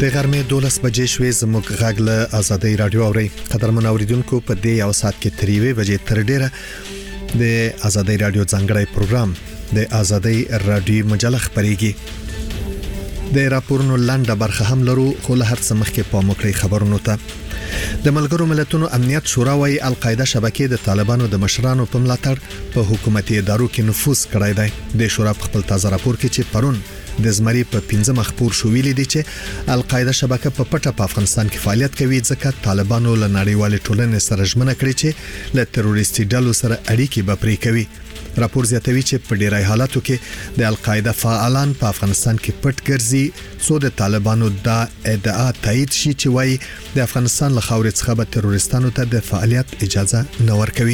د غرمې 12 بجې شوې زموږ غږ له آزادۍ رادیو اوري قدرمن اوریدونکو په دې یو ساعت کې تریوي بجې تر ډیره د آزادۍ رادیو ځانګړی پروګرام د آزادۍ رادیو مجله خبريږي د راپورونو لاندې برخه هم لرو خو له هر څه مخکې په موکړی خبرونو ته د ملګرو ملتونو امنیت شورا وايي القاعده شبکې د طالبانو د مشرانو په ملاتړ په حکومتي ادارو کې نفوذ کړی دی د شورا په خپل تازه راپور کې چې پرون د زمري په 15 مخبور شو ویلي دي چې القاعده شبکه په پټه په افغانستان کې فعالیت کوي ځکه طالبانو له نړیوال ټولنې سره ژمنه کړې چې له تروریستي ډلو سره اړیکې به پرې کوي راپور زیاتوي چې په ډیری حالاتو کې د القاعده فعالان په افغانستان کې پټ ګرځي څو د طالبانو دا ادعا تایید شي چې وايي د افغانستان له خاورې څخه به تروریستانو ته د فعالیت اجازه نه ورکوي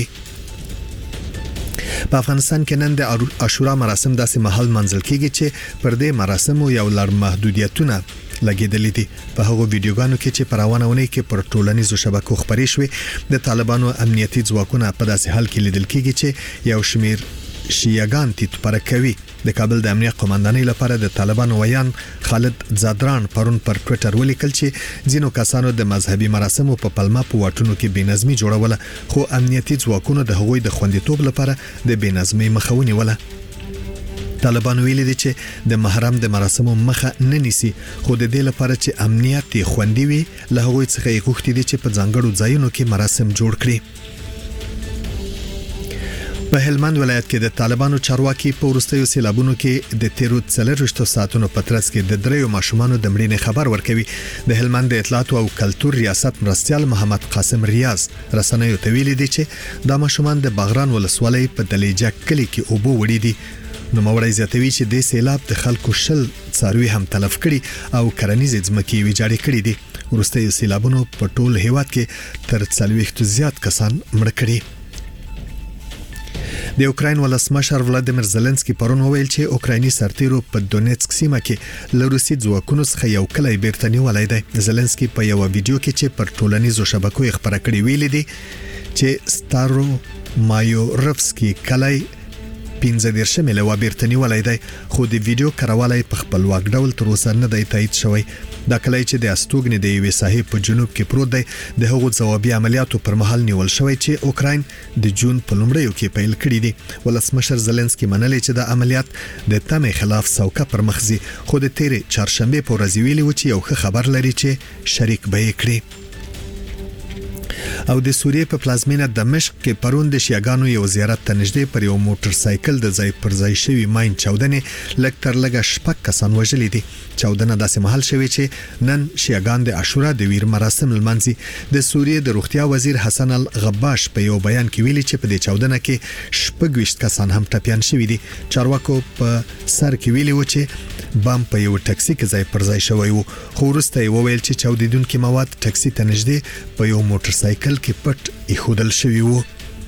په افغانستان کې نن د عاشورا مراسم داسې محل منځل کیږي چې پر دې مراسمو یو لړ محدودیتونه لګیدلې دي په هغو ویډیوګانو کې چې پرونه کې پر ټولنیزو شبکو خبرې شوې د طالبانو امنیتي ځواکونه په داسې حال کې لیدل کیږي چې یو شمیر شیعاګان تیت پرکوي د کابل د امنیت قومندانۍ لپاره د طالبانو ویان خالد زادران پرون پر ټوئیټر ولیکل چې ځینو کسانو د مذهبي مراسمو په پلمه په واټونو کې بېنظمي جوړوله خو امنیتي ځواکونو د هغوی د خوندیتوب لپاره د بېنظمي مخه ونیوله طالبان ویلي دي چې د محرم د مراسمو مخه نه نیسي خو د دې لپاره چې امنیت خوندي وي له هغوی څخه یې غوښتي دي چې په ځانګړو ځایونو کې مراسم جوړ کړي په هلمند ولایت کې د طالبانو چارواکي په ورستیو سیلابونو کې د 13 ساعتونو په ترڅ کې د دریو ماشومانو د مړینې خبر ورکوي د هلمند د اطلاعات او کلتور ریاست مرستيال محمد قاسم ریاض رسنیو ته ویلي دي چې دا ماشومان د باغران ولسوالۍ په دلیجه کلی کې اوبو وړي دي نو مورای زیاتوي چې د سیلاب د خلکو شل څاروي هم تلف کړي او کرنیزې ځمکې ویجاړې کړي دي ورستیو سیلابونو په ټول هیواد کې تر 40 زیات کسان مړ کړي د اوکراین ولسمشر ولادیمیر زيلنسکي پرون وویل چې اوکرایني سرتیرو په دونیتسک سیمه کې له روسي ځواکونو څخه یو کلی بیرته نیولای دی زيلنسکي په یو ویډیو کې چې پر ټولنیزو شبکو یې خبره کړې ویلي دي چې ستارو مایورفسکي کلی 15 ملي و بیرته نیولای دی خو د ویډیو کاروالای په خپل واک ډول تر اوسه نه دی تایید شوی دا کلی چې د استوګنې د یوې ساحې په جنوب کې پروت دی د هغو ځوابي عملیاتو پر مهال نیول شوی چې اوکراین د جون په لومړیو کې پیل کړی دی ولسمشر زيلنسکي منلې چې د عملیات د تمې خلاف سوکه پر مخزي خو د تیرې چهارشنبه په ورځ ویلي و چې یو خبر لري چې شریک به یې کړی او د سوریې په پلازمینه دمشق کې پرون د شیعاګانو یو زیارت ته نږدې پر یو موټر سایکل د ځای پر ځای شوی ماین چاودنې لږ تر لږه شپږ کسان وژلي دي چاودنه داسې محل شوی چې نن شیعاګان د عاشورا د ویر مراسم لمانځي د سوریې د روغتیا وزیر حسن الغباش په یو بیان کې ویلي چې په دې چاودنه کې 26 کسان هم ټپيان شوي دي چارواکو په سر کې ویلي و چې بم په یو ټاکسي کې ځای پر ځای شوی وو خو وروسته یې وویل چې چاودیدونکو مواد ټاکسي ته نږدې په یو موټر سایکل کې پټ ایښودل شوی وو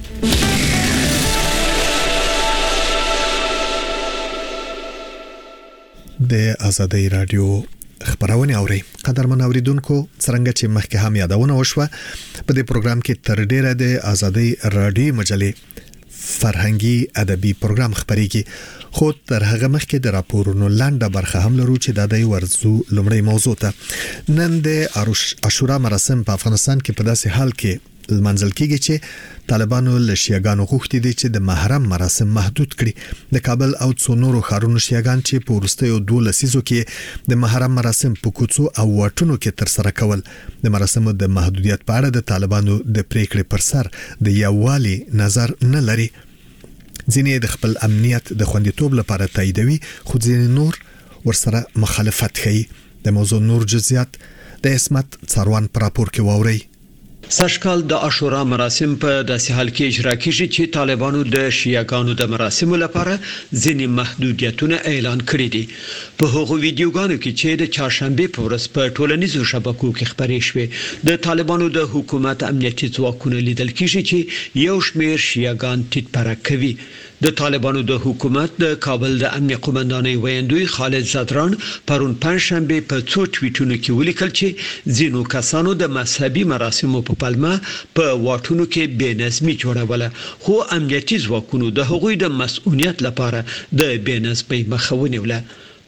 د آزادۍ رادیو خبرونه اوري قدرمن اوریدونکو څنګه چې مخکې هم یادونه وشوه په دې پروګرام کې تر ډیره د آزادۍ رادیو مجلې فرهنګي ادبي پروګرام خبريږي خو تر هغه مخکې د راپورونو لاندې برخه هم لرو چې د دې ورزو لومړی موضوع ته نن د عاشورا مراسم په افغانستان کې په داسې حال کې منځل کېږي چې طالبانو له شیعاګانو غوښتي دي چې د محرم مراسم محدود کړي د کابل او څو نورو ښارونو شیعاګان چې په ورستیو 12 لسیزو کې د محرم مراسم په کوڅو او واټونو کې تر سره کول د مراسمو د محدودیت په اړه د طالبانو د پریکړې پر سر د یووالي نظر نه لري ځینې د خپل امنیت د خوندیتوب لپاره تاییدوي خو ځینې نور ورسره مخالفت کوي د موضوع نور جزئیات د اسمت څاروان پر راپور کې واوري سږکال د عاشورا مراسم په داسې حال کې اجرا کیږي چې طالبانو د شیعاګانو د مراسمو لپاره ځینې محدودیتونه اعلان کړي دي په هغو ویډیوګانو کې چې د چهارشنبه په ورځ په ټولنیزو شبکو کې خبرې شوې د طالبانو د حکومت امنیتي ځواکونو لیدل کیږي چې یو شمېر شیعاګان تیت پرک کوي د طالبانو د حکومت د کابل د امنیت قومندانۍ ویاندوی خالد زادران پرون پنځشنبه په څو ټویټونو کې ولیکل چې ځینو کسانو د مذهبي مراسمو په پلمه په واټونو کې بېنظمي جوړوله خو امنیتي ځواکونو د هغوی د مسؤلیت لپاره د بېنظمۍ مخه ونیوله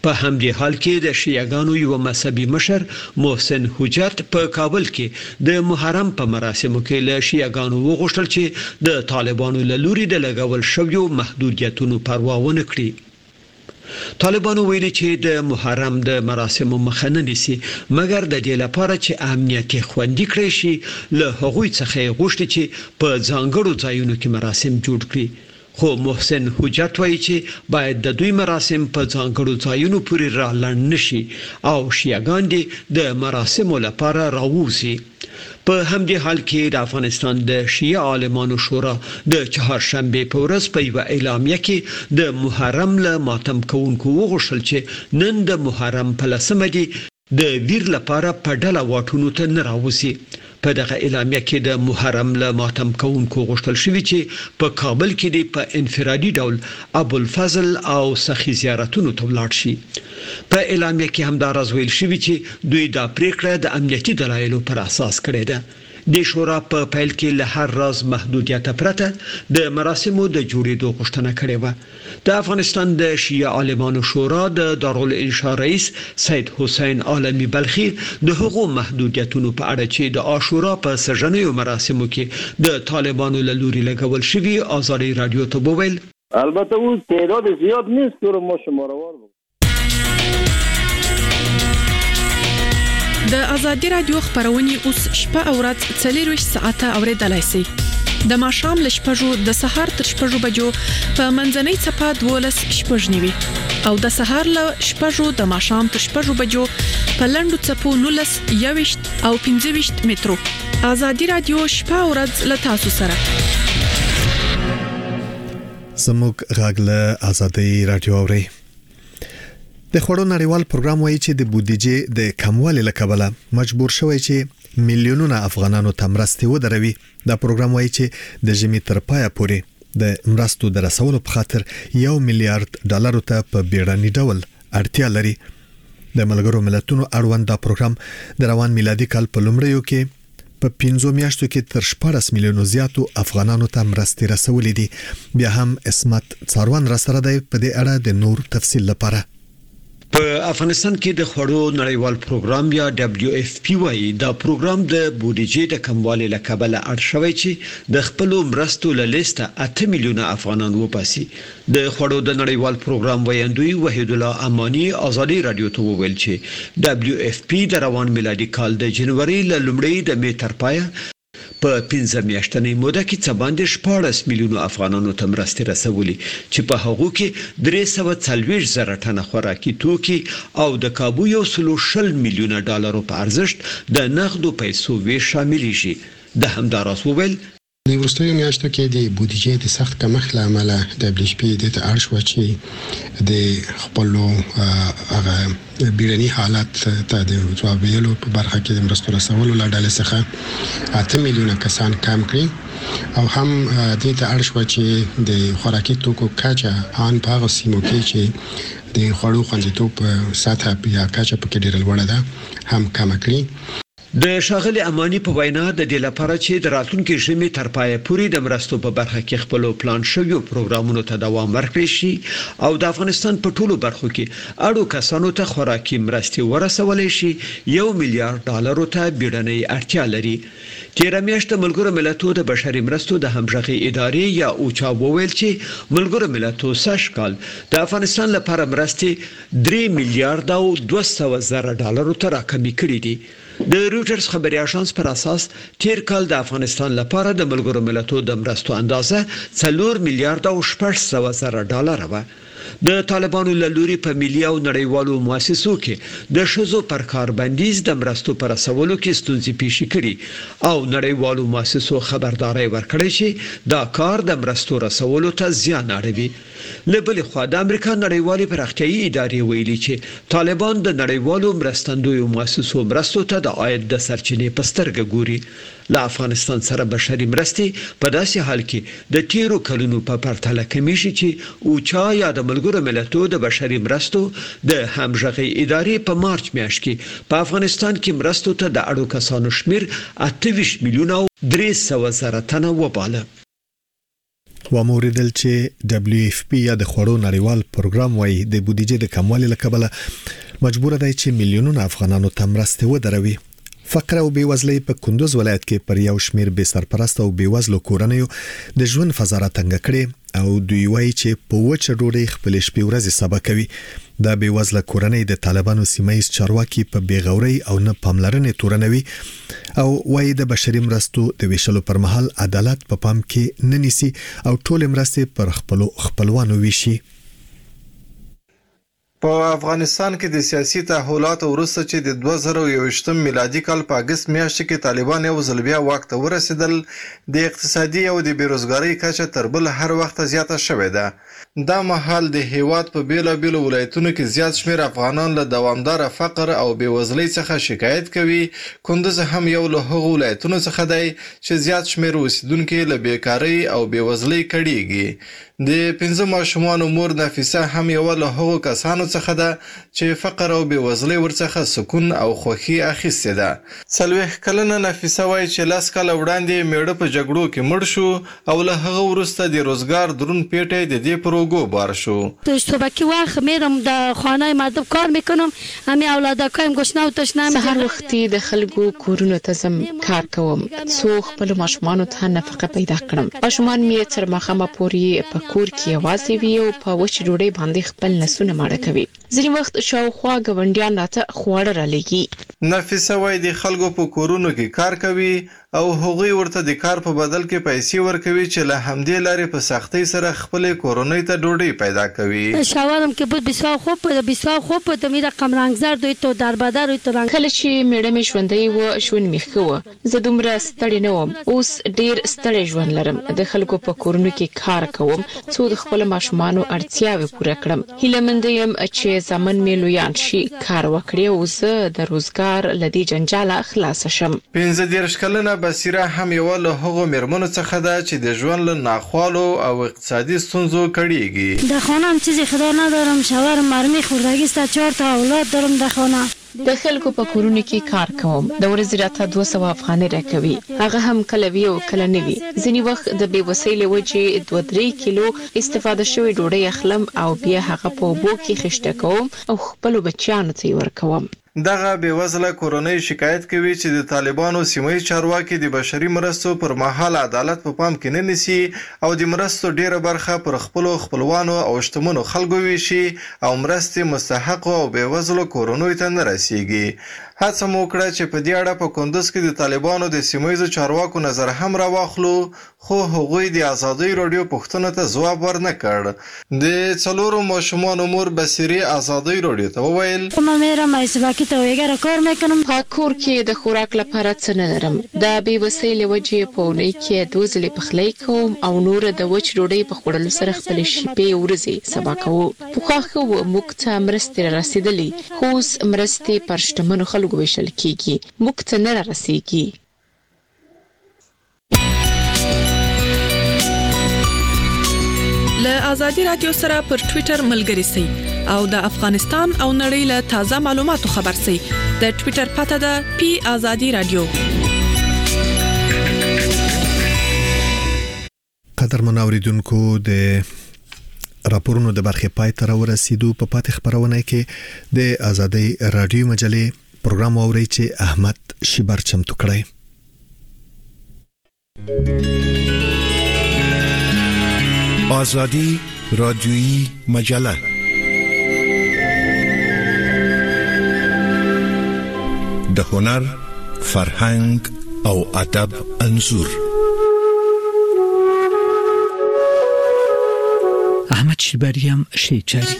په همدې حال کې د شیعاګانو یو مذهبي مشر محسن حجت په کابل کې د محرم په مراسمو کې له شیعاګانو وغوښتل چې د طالبانو له لوري د لګول شویو محدودیتونو پروا ونه کړي. طالبانو ویلي چې د محرم د مراسمو مخه نه نیسي مګر د دې لپاره چې امنیت خوندي کړي شي له هغوی څخه غوښتي چې په ځانګړو ځایونو کې مراسم جوړ کړي. خو محسن حجت وایي چې باید د دوی مراسم په ځانګړو ځایونو پورې رالنډ نشي او شیعاګان دې د مراسمو لپاره راووځي. په همدې حال کې د افغانستان د شیعه عالمانو شورا د چهارشنبه په ورځ په یو اعلامیه کې د محرم له ماتم کوونکو وغوښتل چې نن د محرم په 10مه دی د ویر لپاره په ډله واټونو ته نه راوځي. په دغه اعلامیه کې د محرم له ماتم کوونکو غوښتل شوی چې په کابل کې د په انفرادي ډول ابوالفضل او سخي زیارتونو ته ولاړ شي. په اعلامیه کې هم دا راز ویل شوی چې دوی دا پریکړه د امنیتي دلایلو پر اساس کړې ده. د شورا په پیل کې له هر راز محدودیت پرته د مراسمو د جوړېدو غوښتنه کړې و. د افغانستان د شیعه عالمانو شورا د دارالانشا رئیس سید حسین عالمی بلخی د هغو محدودیتونو په اړه چې د عاشورا په سژنیو مراسمو کې د طالبانو له لوري لګول شوی آزادي رادیو ته وویل البته اون تعداد زیاد نیست که ما شماروار بگیم. د آزادي رادیو خبرونه اوس شپه او ورځ 24 ساعته اوریدلای شئ. د ماښام ل شپږو د سهار تر شپږو بجو په منځنۍ صفه 12:09 او د سهار ل شپږو د ماښام تر شپږو بجو په لنډو صفو 19:20 او 15 مترو. آزادي رادیو شپه او ورځ ل تاسو سره. زموږ غاګله آزادي رادیو اوري. د خوړو نړیوال پروګرام وایي چې د بودیجې د کموالي لکبله مجبور شوی چې میلیونونه افغانانو ته مرستې ودروي. دا پروګرام وایي چې د ژمي تر پایه پورې د مرستو د رسولو په خاطر $1 میلیارډ ته په بیړني ډول اړتیا لري. د ملګرو ملتونو اړوند دا پروګرام د روان میلادي کال په لومړیو کې په 15 میاشتو کې تر 14 میلیونو زیاتو افغانانو ته مرستې رسولې دي. بیا هم اسمت څاروان را سره دی په دې اړه د نور تفصیل لپاره. په افغانستان کې د خوړو نړیوال پروګرام یا WFP وايي دا پروګرام د بودیجې د کموالي لکبله اړ شوی چې د خپل مرستو له لیسته 8 میلیونه افغانان وپاسي. د خوړو د نړیوال پروګرام ویاندوی وحید الله امانی آزادي رادیو ته وویل چې WFP د روان میلادي کال د جنوري له لومړۍ د می تر پایه په 15 میاشتنۍ موده کې څه باندې 14 میلیونو افغانانو ته مرستې رسولي چې په هغو کې 340 زره ټنه خوراکي توکي او د کابو $120 میلیونه په ارزښت د نغدو پیسو ویش شاملېږي. د همداراز وویل د وروستیو میاشتو کې د بودیجې د سخت کمښت له امله WFP د اړ شو چې د خپل هغه بیړني حالت ته د ځواب ویلو په برخه کې د مرستو رسولو له ډلې څخه 8 میلیونه کسان کم کړي او هم د ته اړ شو چې د خوراکي توکو کچه ان په هغه سیمو کې چې د خوړو خوندیتوب سطح یا کچه په کې ډېر لوړه ده هم کم کړي. د شاغلي امانی په وینا د دې لپاره چې د راتلونکي ژمي تر پایه پورې د مرستو په برخه کې خپل پلان شوی پروګرامونو ته دوام ورکړي شي او د افغانستان په ټولو برخو کې اړو کسانو ته خوراکي مرستې ورسولې شي $1 میلیارډ ته بیړنۍ اړتیا لري. تیر میاشت ملګرو ملتونو د بشري مرستو د همغږي ادارې یا اوچا وویل چې ملګرو ملتونو ساشکال د افغانستان لپاره مرستې $3 میلیارډ ته راکمې کړې دي. د رويټرز خبري اژانس پر اساس تیر کال د افغانستان لپاره د ملګرو ملتونو د مرستو اندازه $4 میلیارډ و. د طالبانو له لوري په ملي او نړیوالو مؤسسو کې د شذو پر کاربندیز د مرستو پر رسولو کې ستونزې پیښې کړي او نړیوالو مؤسسو خبرداري ورکړې چې دا کار د مرستو رسولو ته زیان اړوي. لبل خو د امریکا نړیوالې پراختیایي ادارې ویلي چې طالبان د نړیوالو مرستندویو مؤسسو مرستو ته د عاید د سرچینې په سترګه ګوري. له افغانستان سره بشري مرستې په داسې حال کې د تیرو کلونو په پرتله کمی شي چې اوچا یا د ملګرو ملتونو د بشري مرستو د همغږي ادارې په مارچ میاشت کې په افغانستان کې مرستو ته د اړو کسانو شمیر 28 میلیونه 300 زره تنه وباله. و موریدل چې WFP یا د خوړو نړیوال پروګرام وايي د بودیجې د کموالي لکبله مجبور دی چې میلیونونه افغانانو ته مرسته ودروي. فقر او بیوزلۍ په کندوز ولایت کې پر یو شمیر بې سرپرست او بیوزلو کورنیو د ژوند فضا تنګ کړي او دوی وایي چې په وچه ډوډۍ خپل شپې ورځې سبا کوي. دا بیوزله کورنۍ د طالبانو سیمایي چارواکي په بیغوري او نه پاملرنې تورنوي او وایي د بشري مرستو د ویشلو پر مهال عدالت په پام کې نه نیسي او ټول مرستې پر خپلوانو ویشي. په افغانستان کې د سیاسي تحولاتو وروسته چې د 2021 میلادي کال په اگست میاشت کې طالبان یو ځل بیا واک ته ورسېدل، د اقتصادي او د بیروزګارۍ کچه تر بل هر وخت زیاته شوې ده. دا مهال د هیواد په بیلابیلو ولایتونو کې زیات شمیر افغانان له دوامدار فقر او بیوزلۍ څخه شکایت کوي. کندوز هم یو له هغو ولایتونو څخه دی چې زیات شمیر اوسیدونکو له بیکارۍ او بیوزلۍ کړيږي. د 15 ماشومانو مور نفیسه هم یو له هغو کسانو څخه ده چې فقر او بیوزلۍ ورڅخه سکون او خوښي اخیسته ده. 40 کلنه نفیسه وایي چې لاس کال وړاندې میړه په جګړو کې مړ شو او له هغه وروسته د روزګار درون پیټه د دې پروګو بار شو. صبحی وقت میرم در خانه مردم کار میکنم، همه اولادکایم گشنه و تشنه میشن. هر وختي د خلکو کورونو ته زم کار کوم څو خپل ماشومانو ته نفقه پیدا کړم. ماشومان مې تر مخامه پوري په کور کې یوازې وي او په وچ ډوډۍ باندې خپل نسونه ماړه کوي. ځینې وخت شاوخوا ګاونډیان راته خواړه رالېږي. نفیسه وایي د خلکو په کورونو کې کار کوي او هغوی ورته د کار په بدل کې پیسې ورکوي چې له همدې لارې په سختۍ سره خپل کورنۍ ته ډوډۍ پیدا کوي. شاورم که بود بسیار خوب بود می رقم رنگزر دوی تو در بدر دوی تو رنگ. کله چې میړه مې ژوندی و ژوند مې ښه و، زه دومره ستړی نه وم. اوس ډیر ستړی ژوند لرم. د خلکو په کورونو کې کار کوم څو د خپل ماشومانو اړتیاوې پوره کړم. هیله مند یم چې زمن مې لویان شي، کار وکړي او زه د روزګار لدی جنجاله خلاص شم. 15 کلنه بصیره هم یو له هغو میرمنو څخه ده چې د ژوند له ناخوالو او اقتصادي ستونزو کړيږي. در خانه‌ام چیزی خدا ندارم، شوهر مرمی خوردگی است، 4 تا اولاد دارم در خانه. د خلکو په کورونو کې کار کوم. د ورځې راته 200 افغانۍ راکوي. هغه هم کله وی او کله نه وي. ځینې وخت د بې وسیلې وجې 2-3 کیلو استفاده شوی ډوډۍ اخلم او بیا هغه په اوبو کې خشته کوم او خپل بچیانو ته ورکوم. دغه بیوزله کورنۍ شکایت کوي چې د طالبانو سیمایي چارواکي د بشري مرستو پر مهال عدالت په پام کې نه نیسي او د مرستو ډیره برخه پر خپلوانو او شتمنو خلکو ویشي او مرستې مستحق او بیوزلو کورنۍ ته نه رسیږي. هڅه مو وکړه چې په دې اړه په کندوز کې د طالبانو د سیمایي چارواکو نظر هم راواخلو، خو هغوی د آزادۍ رادیو پوښتنه ته ځواب ورنه کړ. د 4 ماشومانو مور بصیرې آزادۍ رادیو ته وویل: ما میرم ایسباکی ته ویګره کار میکنم. په کور کې د خوراک لپاره څه نه لرم. د بې وسیلې وجې په اونۍ کې 2 ځلې پخلی کوم او نور د وچ ډوډۍ په خوړلو سره خپل شپې ورځې سبا کوو. پخوا ښه و موږ ته مرستې رسېدلې، خو اوس مرستې پر شتمنو خلکو ویشل کیږي، موږ ته نه رسیږي. له آزادي رادیو سره پر ټوئیټر ملګري سئ او د افغانستان او نړۍ له تازه معلوماتو خبر سئ. د ټوئیټر پته ده @azadi radio. قدرمن اوریدونکو، د راپورونو د برخې پای ته ورسېدو. په پاتې خبرونه کې د آزادي رادیو مجلې پروګرام اوري چې احمد شیبر چمتو کړی. آزادی رادیویی مجله د هنر، فرهنګ او ادب انځور. احمد شیبریم شیچاری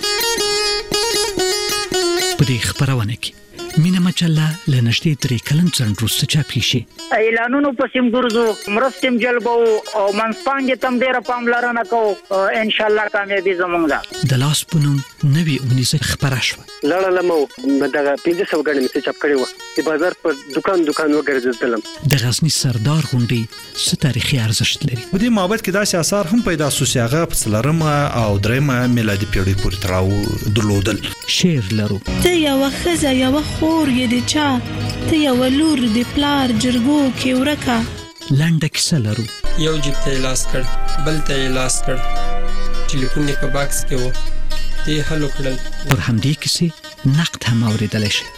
په دې خبرونه کې مینه مجله لنشتي 3 کلن څنګه وروسته چاپی شي. اعلانونو پسیم ګرځو، مرستم جلبو او منځپانګه تم ډیره پاملرنه کو. ان شاء الله کامیابی زمونږ ده. د لاس پونم نوی اونیزه خبره شو. لړلمو دغه 1500 غړي مې چاپ کړی و. د بازار په دکان وګرځیدلم. د غزنی سردار غونډي څه تاریخي ارزښت لري. په دې مابد کې داسې آثار هم پیدا شو چې هغه په 4مه او 3مه میلادي پیړۍ پورې تراو درلودل. شعر لرو. ته یو خزه یو خور یې د چا، ته یو لور د پلار جرګو کې ورکا. لنډه کیسه لرو. یو جیب ته لاس کړ، بل ته لاس کړ، ټلیفون یې په باکس کې و، دې حل وکړل. پر همدې کیسې نقد هم اورېدلی شي.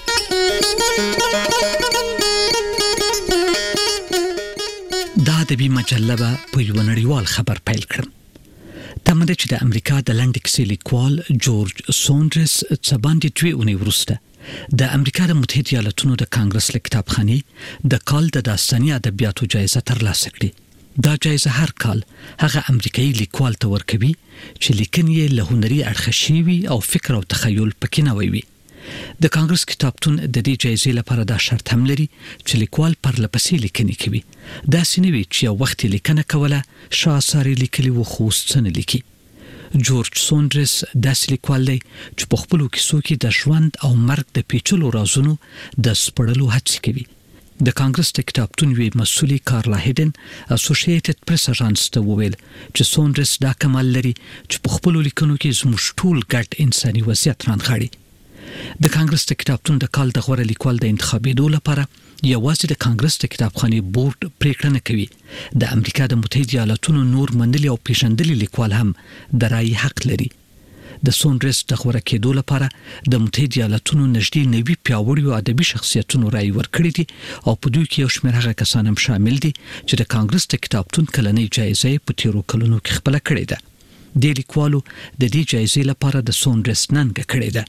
دا ادبي مجله به په یو نړیوال خبر پیل کړم. تمه ده چې د امریکا د لنډې کیسې لیکوال جورج سونډرس څه باندې 2 اونۍ وروسته د امریکا د متحده ایالاتونو د کانګرس له کتابخانې د کال د داستاني ادبیاتو جایزه ترلاسه کړي. دا جایزه هر کال هغه امریکایي لیکوال ته ورکوي چې لیکنې یې له هنري اړخه شوي او فکر او تخیل پکې نوی وي. د کانګرس کتابتون د دې جایزې لپاره دا شرط هم لري چې لیکوال پرلپسې لیکنې کوي. داسې نه وي چې یو وخت لیکنه کوله شاعر لیکلي و خو اوس څه نه لیکي. جورج سونډرس داسې لیکوال دی چې په خپلو کیسو کې د ژوند او مرګ د پیچلو رازونو د سپړلو هڅې کوي. د کانګرس د کتابتون یوې مسؤلې کارلا هیډن اسوسییټډ پریس اژانس ته وویل چې سونډرس دا کمال لري چې په خپلو لیکنو کې زموږ ټول ګډ انساني وضعیت رانغاړي. د کانګرس د کتابتون د کال د غوره لیکوال د انتخابېدو لپاره یوازې د کانګرس د کتابخانې بورډ پریکړه نه کوي. د امریکا د متحده ایالاتونو نور منلي او پیژندلي لیکوال هم د رایې حق لري. د سونډرس د غوره کېدو لپاره د متحده ایالاتونو نږدې 90 پیاوړي ادبي شخصیتونو رایې ورکړې دي او په دوی کې یو شمېر هغه کسان هم شامل دي چې د کانګرس د کتابتون کلنۍ جایزه په تیرو کلونو کې خپله کړې ده. د لیکوالو د دې جایزې لپاره د سونډرس ننګه کړې ده.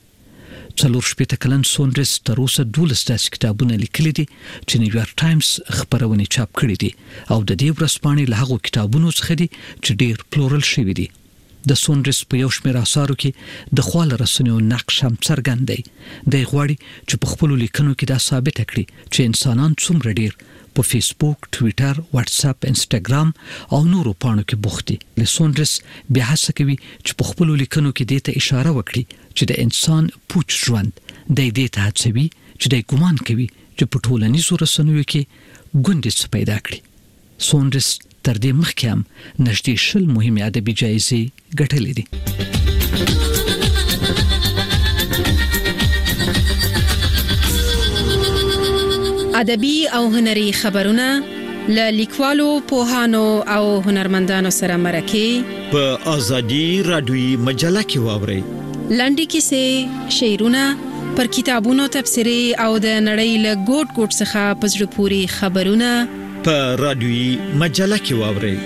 40 کلن سونډرس تر اوسه 12 داسې کتابونه لیکلي دي چې نیویارک ټایمز خبرونه چاپ کړي دي او د دې ورځپاڼې له هغو کتابونو څخه دي چې ډېر پلورل شوي دي. د سونډرس په یو شمېر اثارو کې د خواله رسنیو نقش هم څرګند دی. دی غواړي چې په خپلو لیکنو کې دا ثابته کړي چې انسانان څومره ډېر په فیسبوک، ټویټر، واتس اپ، انسټاګرام او نورو پاڼو کې بوخت دي. سونډرس بیا هڅه کوي چې په خپلو لیکنو کې دې ته اشاره وکړي چې د انسان پوچ ژوند د دې ته هڅوي چې د ګمان کوي چې په ټولنیزو رسنیو کې ګوندې څه پیدا کړي. سونډرس تر دې مخکې هم نږدې 20 مهمې ادبي جایزې ګټلې دي. ادبي او هنري خبرونه ل لیکوالو، پوهانو او هنرمندانو سره مرکه په ازادي رادیوي مجله کې واوري. لنډې کیسې، شعرونه، پر کتابونو تبصرې او د نړۍ له ګوټ ګوټ څخه په زړه پورې خبرونه په رادیوي مجله کې واوري.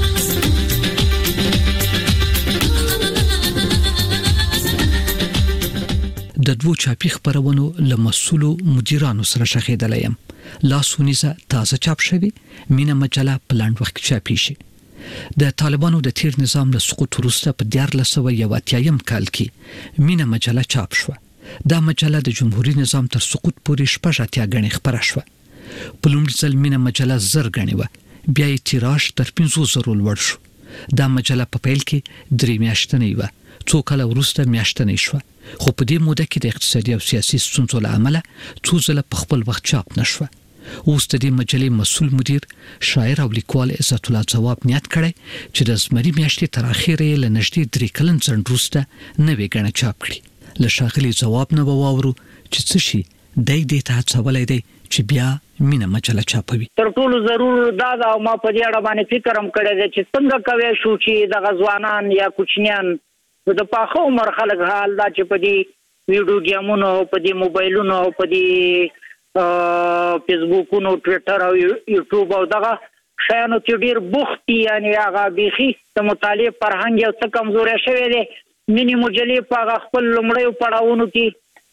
د 2 چاپي خبرونو له مسؤلو مدیرانو سره شخېدلی یم. لاسونیزه تازه چاپ شوی مینه مجله په لاند وخت چاپی شي. د طالبانو د تیر نظام له سقوط وروسته په 1980 کال کې مینه مجله چاپ شوه. دا مجله د جمهوریت نظام تر سقوط پورې 80 غنې خبره شوه. په لومړي ځل مینه مجله 1000 غنې و، بیا یې تیراژ تر 500 لوړ شو. دا مجله په پیل کې 3 میاشتنۍ و، څو کال وروسته میاشتنۍ شوه، خو په دې موده کې د اقتصادي او سیاسي ستونزو له امله څو ځله په خپل وخت چاپ نشوه. اوس د دې مجلې مسؤل مدیر، شاعر او لیکوال عزت الله ځواب نیت کړی چې د زمري میاشتې تر اخره له نږدې 3 کلن ځنډ وروسته نوې غنه چاپ کړي. له ښاغلي ځواب نه واورو چې څه شي دې ته هڅولای دی چې بیا مینه مجله چاپوي. تر ټولو ضرور دا او ما په دې اړه باندې فکر هم کړی دی چې څنګه کوي شو چې د غزوانان یا کوچنیان د پاخه عمر خلک حال دا چې په دې ویډیو گیمونو، په دې موبایلونو، په دې فیسبوکونو، ټویټر او یوټیوب او دغه شیانو کې ډیر بوختي، یعنی هغه بيخي د مطالعه فرهنګ یو څه کمزوري شوی دی. مینی مجلې په خپل لمړیو پړاوونو کې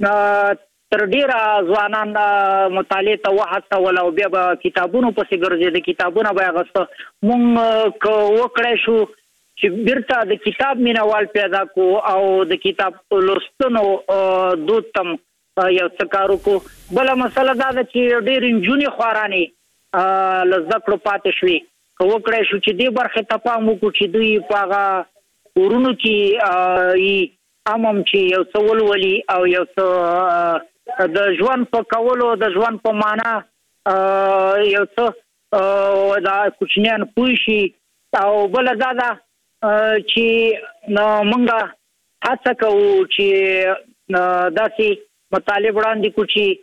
تر ډیره ځوانان مطالعه ته وهڅول او بیا به کتابونو پسې ګرځي. د کتابونو به غوښته مونږ وکړای شو چې بیرته د کتاب مینوال پیدا کو او د کتاب لوستنو دوتم یو څه کارو کو. بل مسله دا ده چې ډېر انجونی خواراني لزدکړو پاتې شوي، وکړای شو چې دې برخه ته پام وکړو چې دوی پاغه ورونو کې امم چې یو څه ولولي او یو څه د ژوند په کولو، د ژوند په معنا یو څه دا کوچنیان پوه شي. او بل دا ده چې موږ هڅه کوو چې داسې مطالب وړاندې کو چې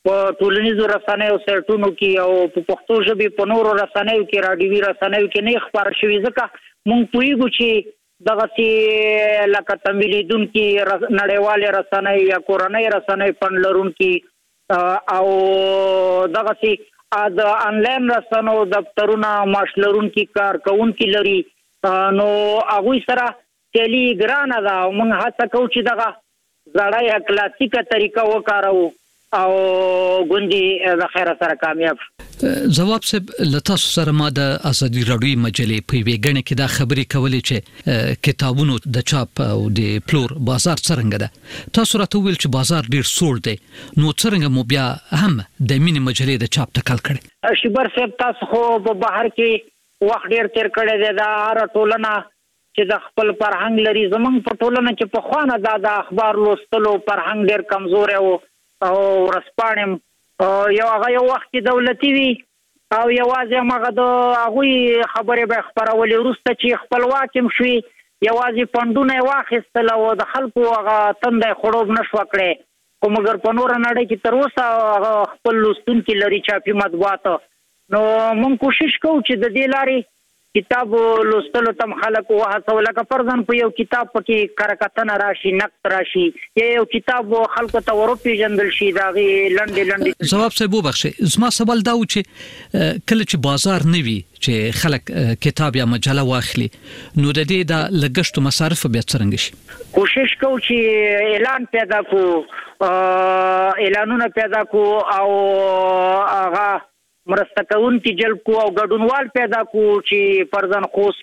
په ټولنیزو رسنیو سرټونو کې او په پښتو ژبې په نورو رسنیو کې راډیوي رسنیو کې نه خبر شوي ځکه مونږ پوهیږو چې دغه چې لکه تمویلیدونکي نړیوالې رسنۍ یا کورنۍ رسنۍ فند لرونکي او دغه چې د انلاین رسنیو دفترونه معاش لرونکي کارکونکي لري نو هغوی سره سیالي ګرانه ده او موږ هڅه کوو چې دغه زړه یا کلاسیکه طریقه وکاروو او ګوندې د خیر سره کامیاب جواب صاحب لتاسو سره ما د ازادي راډیو مجلې په ویګنه کې دا خبرې کولې چې کتابونو د چاپ او د پلور بازار څنګه ده تاسو راته ویل چې بازار ډیر سوړ دی نو څنګه مو بیا هم د مینې مجلې د چاپ ټکل کړي شبر صاحب تاسو خو په بهر کې وخت ډیر تیر کړی دی دا هر ټولنه چې د خپل فرهنګ لري زمونږ په ټولنه کې په خوانه د اخبار لوستلو فرهنګ ډیر کمزور او رسپانم یو هغه یو وخت دولتي وي او یوازې هغه د هغه خبرې به خبرولې وروسته چې خپلواک هم شوي یوازې فندونه واخیستل او د خلکو هغه تندې خړوب نشو کړي خو مګر په نور نړۍ کې تر اوسه خپل لوستونکي لري چاپي مطبوعات نو مونږ کوشش کوو چې د دې لارې کتاب لوستلو تم خلک وهڅول لکه فرضاً په یو کتاب پکې کرکټنه راشي نقد راشي یو کتاب خلکو ته ورپېژندل شي دا غي لنډې جواب صاحب وبخښه زما سوال دا و چې کله چې بازار نوي چې خلک کتاب یا مجله واخلي نو د دې د لګښت مصارف بیا څنګه شي کوشش کوو چې اعلان پیدا کو اعلانونه پیدا کو او هغه مرسته کوونکي جلب کو او ګډونوال پیدا کو چې فرضاً خوست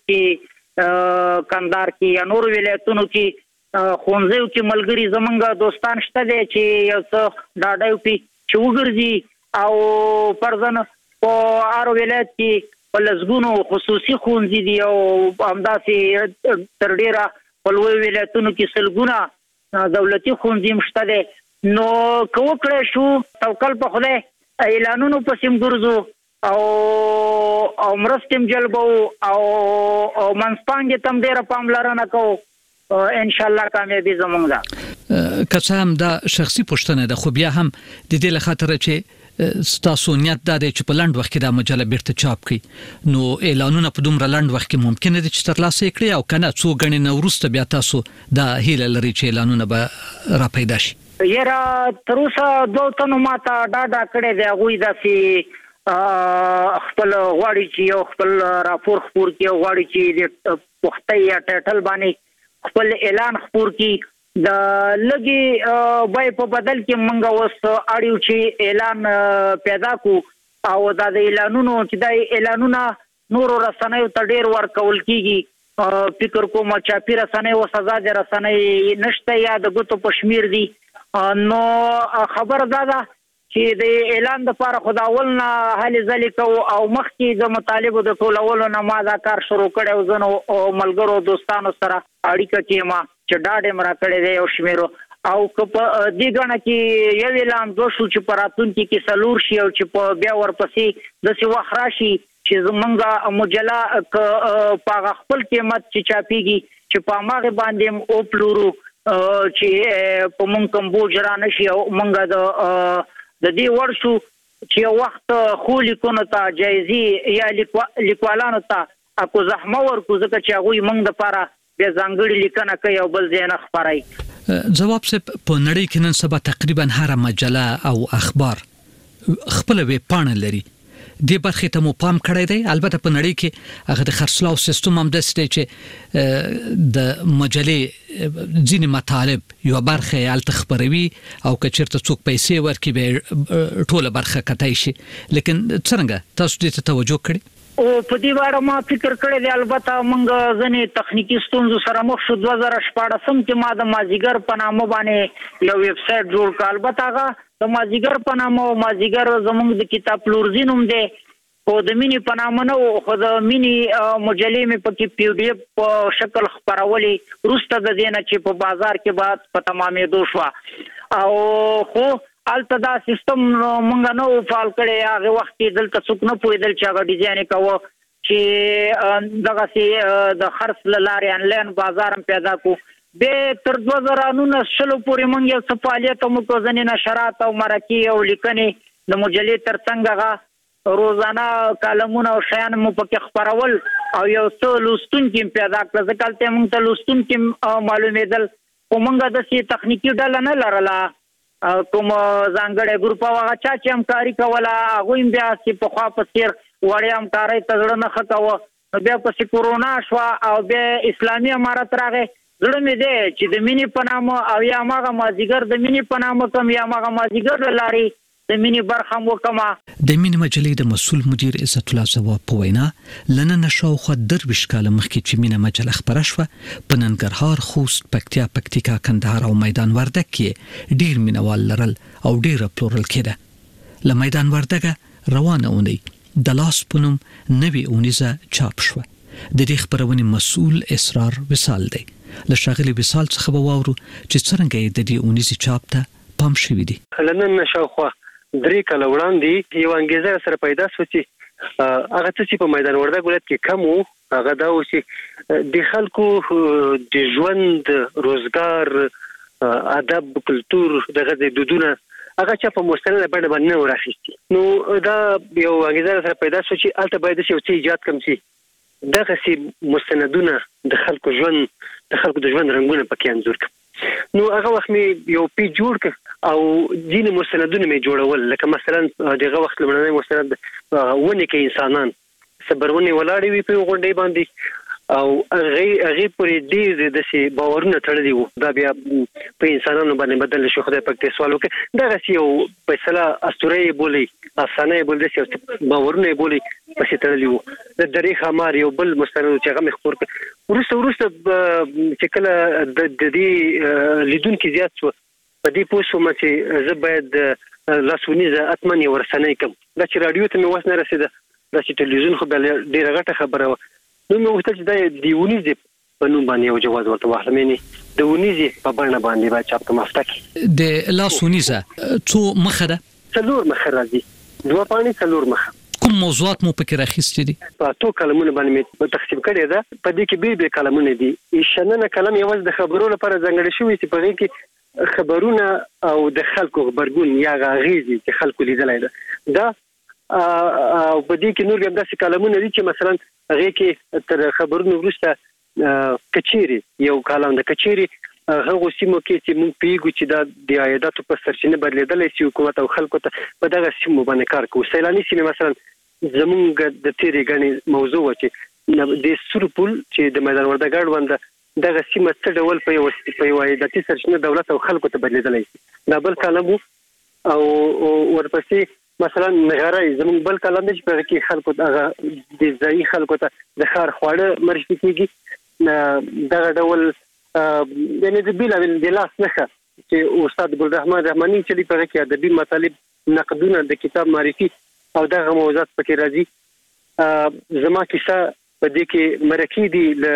کې کندهار کې یا نور ولایتونو کې خونځو کې ملګری زمونږ دوستان شته دي چې یو څه ډاډایو پی چې وګرځي او فرضاً په هر ولایت کې په لزګونو خصوصي خونځي دي او همداسې تر ډیره په لوی ولایتونو کې سلګونه دولتي خونځي مشته دي نو کوو کړی شو توکل په خدای اعلانونو پسیم ګرځو او مرستم جلبو او منځپانګې تم ډیره پاملرنه کوو ان شاء الله کامیابی زموږ ده که څه هم دا شخصي پوښتنه ده خو بیا هم د دې له خاطر چې ستاسو نیت دا دی چې په لنډ وخت کې دا مجله بیرته چاپ کړي نو اعلانونه په دومره لنډ وخت کې ممکن دي چې ترلاسه کړي او کنه څو غني نو وروسته بیا تاسو دا هیله لري چې اعلانونه به را پیدا شي یرا تر اوسه دوه تنو ماته ډاډا کړی دی هغوی داسې خپل غواړي چې یو خپل راپور خپور کړي غواړي چې د پښتۍ یا ټایټل باندې خپل اعلان خپور کړي د لګي بای په بدل کې منګه وس اړیو چې اعلان پیدا کو او د اعلانونو چې د اعلانونه نور رسنیو ته ډیر ورکول کیږي فکر کوم چاپی رسنۍ او سزا د رسنۍ نشته یا د ګوتو پښمیر دي نو خبر دادا چې د اعلان د لپاره خداول نه حل ذلیکو او مخکې د مطالبه د ټولولو نه ما دا کار شروع کړو زنو او ملګرو دوستانو سره اړیکه کېما چې ډاډه مرا کړی دی او شمیرو او په دې غاڼه کې یو اعلان دوه شو چې پراتون کې سلور شي او چې په بیا ورپسې د سی وخت راشي چې زمونږه مجله په خپل قیمت چې چاپیږي چې په ماغه باندې او پلورو چې په مونږ کوم بوج را نشي او مونږه د دې ورشو چې وخت خو لیکونه ته جایزي یا لیکوالانو ته اكو زحمه ورکو ځکه چې هغه مونږ د لپاره به ځانګړي لیکنه کوي او بل ځای نه خبرای جواب صاحب په نړۍ کې نن سبا تقریبا هر مجله او اخبار خپل ویب پاڼه لري د برخې ته مو پام کړی دی البته په نړۍ کې هغه د خرڅلاو سیستم هم داسې دی چې د مجلې ځینې مطالب یو برخه الته خبروي او که چیرته څوک پیسې ورکړي به ټوله برخه کتای شي لیکن څنګه تاسو دې ته توجه کړی او په دې واره ما فکر کړی دی البته موږ ځنې تخنیکی ستونزو سره مخ شو 2014 کې ما د مازیګر په نامه باندې یو ویب سټ جوړ کړ البته هغه د مازیګر په نامه مازیګر زموږ د کتاب پلورزینوم دی او د مینی په نامه نو خو د مینی مجلې مې په کې پی ډی اف په شکل خبرولې روسته د دینه چې په بازار کې بعد په تمامې دوشوا او خو الته دا سیستم مونږ نو فعال کړی هغه وخت کې دلته څوک نه پوهېدل چې هغه ډیزاین کوو چې دغه سي د خرڅ لارې انلاین بازار پیدا کو به تر 2019 پورې موږ یو څه فعالیت مو کو ځنې نشرات او مرکې او لیکنې د مجلې تر څنګه روزانه کالمونه او شیان مو پکې خبرول او یو څه لوستونکي پیدا کړل ځکه ته موږ ته لوستونکي معلومېدل خو موږ د سي تخنیکی ډله نه لرله کوم ځانګړی ګروپ هغه چا چې همکاري کوله هغوی هم بیا چې پخوا په څېر وړې همکارۍ ته زړه نه ښه کوه نو بیا پسې کورونا شوه او بیا اسلامي امارت راغی زړه مې دی چې د مینې په نامه او یا هماغه مازدیګر د مینې په نامه کوم یا هماغه مازدیګر له لارې د مینې برخه هم وکړم. د مینې مجلې د مسؤل مدیر عزت الله ځواب په وینا لننه شاوخوا 23 کاله مخکې چې مینې مجله خپره شوه په ننګرهار، خوست، پکتیا، پکتیکا، کندهار او میدان وردګ کې ډیر مینوال لرل او ډیره پلورل کېده. له میدان وردګه روانه اونۍ د لاس په نوم نوې اونیزه چاپ شوه. د دې خپرونې مسؤل اسرار وصال دی. له ښاغلي وصال څخه به واورو چې څرنګه یې د دې اونیزې چاپ ته پام شوی دی. لنن شاوخوا 3 کاله وړاندې یو انګیزه سره پیدا شو چې هغه څه په میدان وردګ ولایت کې کم وو هغه دا و چې د خلکو د ژوند، روزګار، ادب، کلچر دغه د دودونه هغه چې په مستند باندې باندې راخېستي. نو دا یو انګیزه سره پیدا شو چې البته باید یو څه ایجاد کم شي دغه سي مستندونه د خلکو ژوند رنگونه پکې انځور کړي. نو هغه وخت مې یو پی جوړ ک او ځینې مستندونه مې جوړول لکه مثلا دغه وخت لمړنۍ مستند ونې کې انسانان صبرونه ولاړې وي په غونډې باندې او هغه پورې ډېر د سي باورونه تړلي وو. دا بیا په انسانانو باندې بدل شو. خدای پاک دې سوال وکړي دغه یو فیصله اسطوره بولی افسانه بول دي چې باورونه بولی پسې تړلي وو. د درې خمار یو بل مستند چې هغه مخور ورسته چې کله د دې لیدونکو زیات شو په دې پوسوم چې زه باید لاسونیزه اتمنې ورسنۍ کوم. دا چې رادیو ته مې وسنه رسیده دا چې ټلویزیون خو ډیره غټه خبره و. نو مې وختل چې دا د ونیزې په نوم باندې یو جواز ورته واخلمې د ونیزې په بڼه باندې با چاپ کوم افته د لاسونیزه څو مخه ده؟ 4 مخه راځي 2 پانی 4 مخه. کوم موضوعات مو پکې راخېستې دي؟ په تو کلمونه باندې تقسیم کړی ده. په دې کې به کلمونه دي. شننه کلم یوازې د خبرو لپاره ځانګړی شوی چې په دې کې خبرونه او د خلکو خبرګون یا غاغیزي چې خلکو لیدلای ده دا او په دې کې نور هم داسې کلمونه دي چې مثلا هغه کې تر خبرونو وروسته کچيري یو کلام د کچيري هغه سیمو کې چې موږ پیګو چې د عایداتو په سرچینه بدلېدل شي حکومت او خلکو ته په دغه سیمو باندې کار کوي. سیلاني سیمه مثلا زمونږ د تیرې غني موضوع و چې د سورپول چې د میدان وردګ اړوند دغه سیمه څه ډول په یو عایداتي سرچینه دولت او خلکو ته بدلېدل شي. دا بل کلام او ورپسې مثلا نغارای زمون بل کلام چې په کې خلکو دغه د ځای خلکو ته د خار خواړه مرشتي کیږي. دغه ډول یعنی د بیل د لاس نخه چې استاد ګلرحمن رحماني چې په کې ادبي مطالب نقدونه د کتاب معرفي او دغه موضوعات پکې راځي. زما کیسه په دې کې مرکې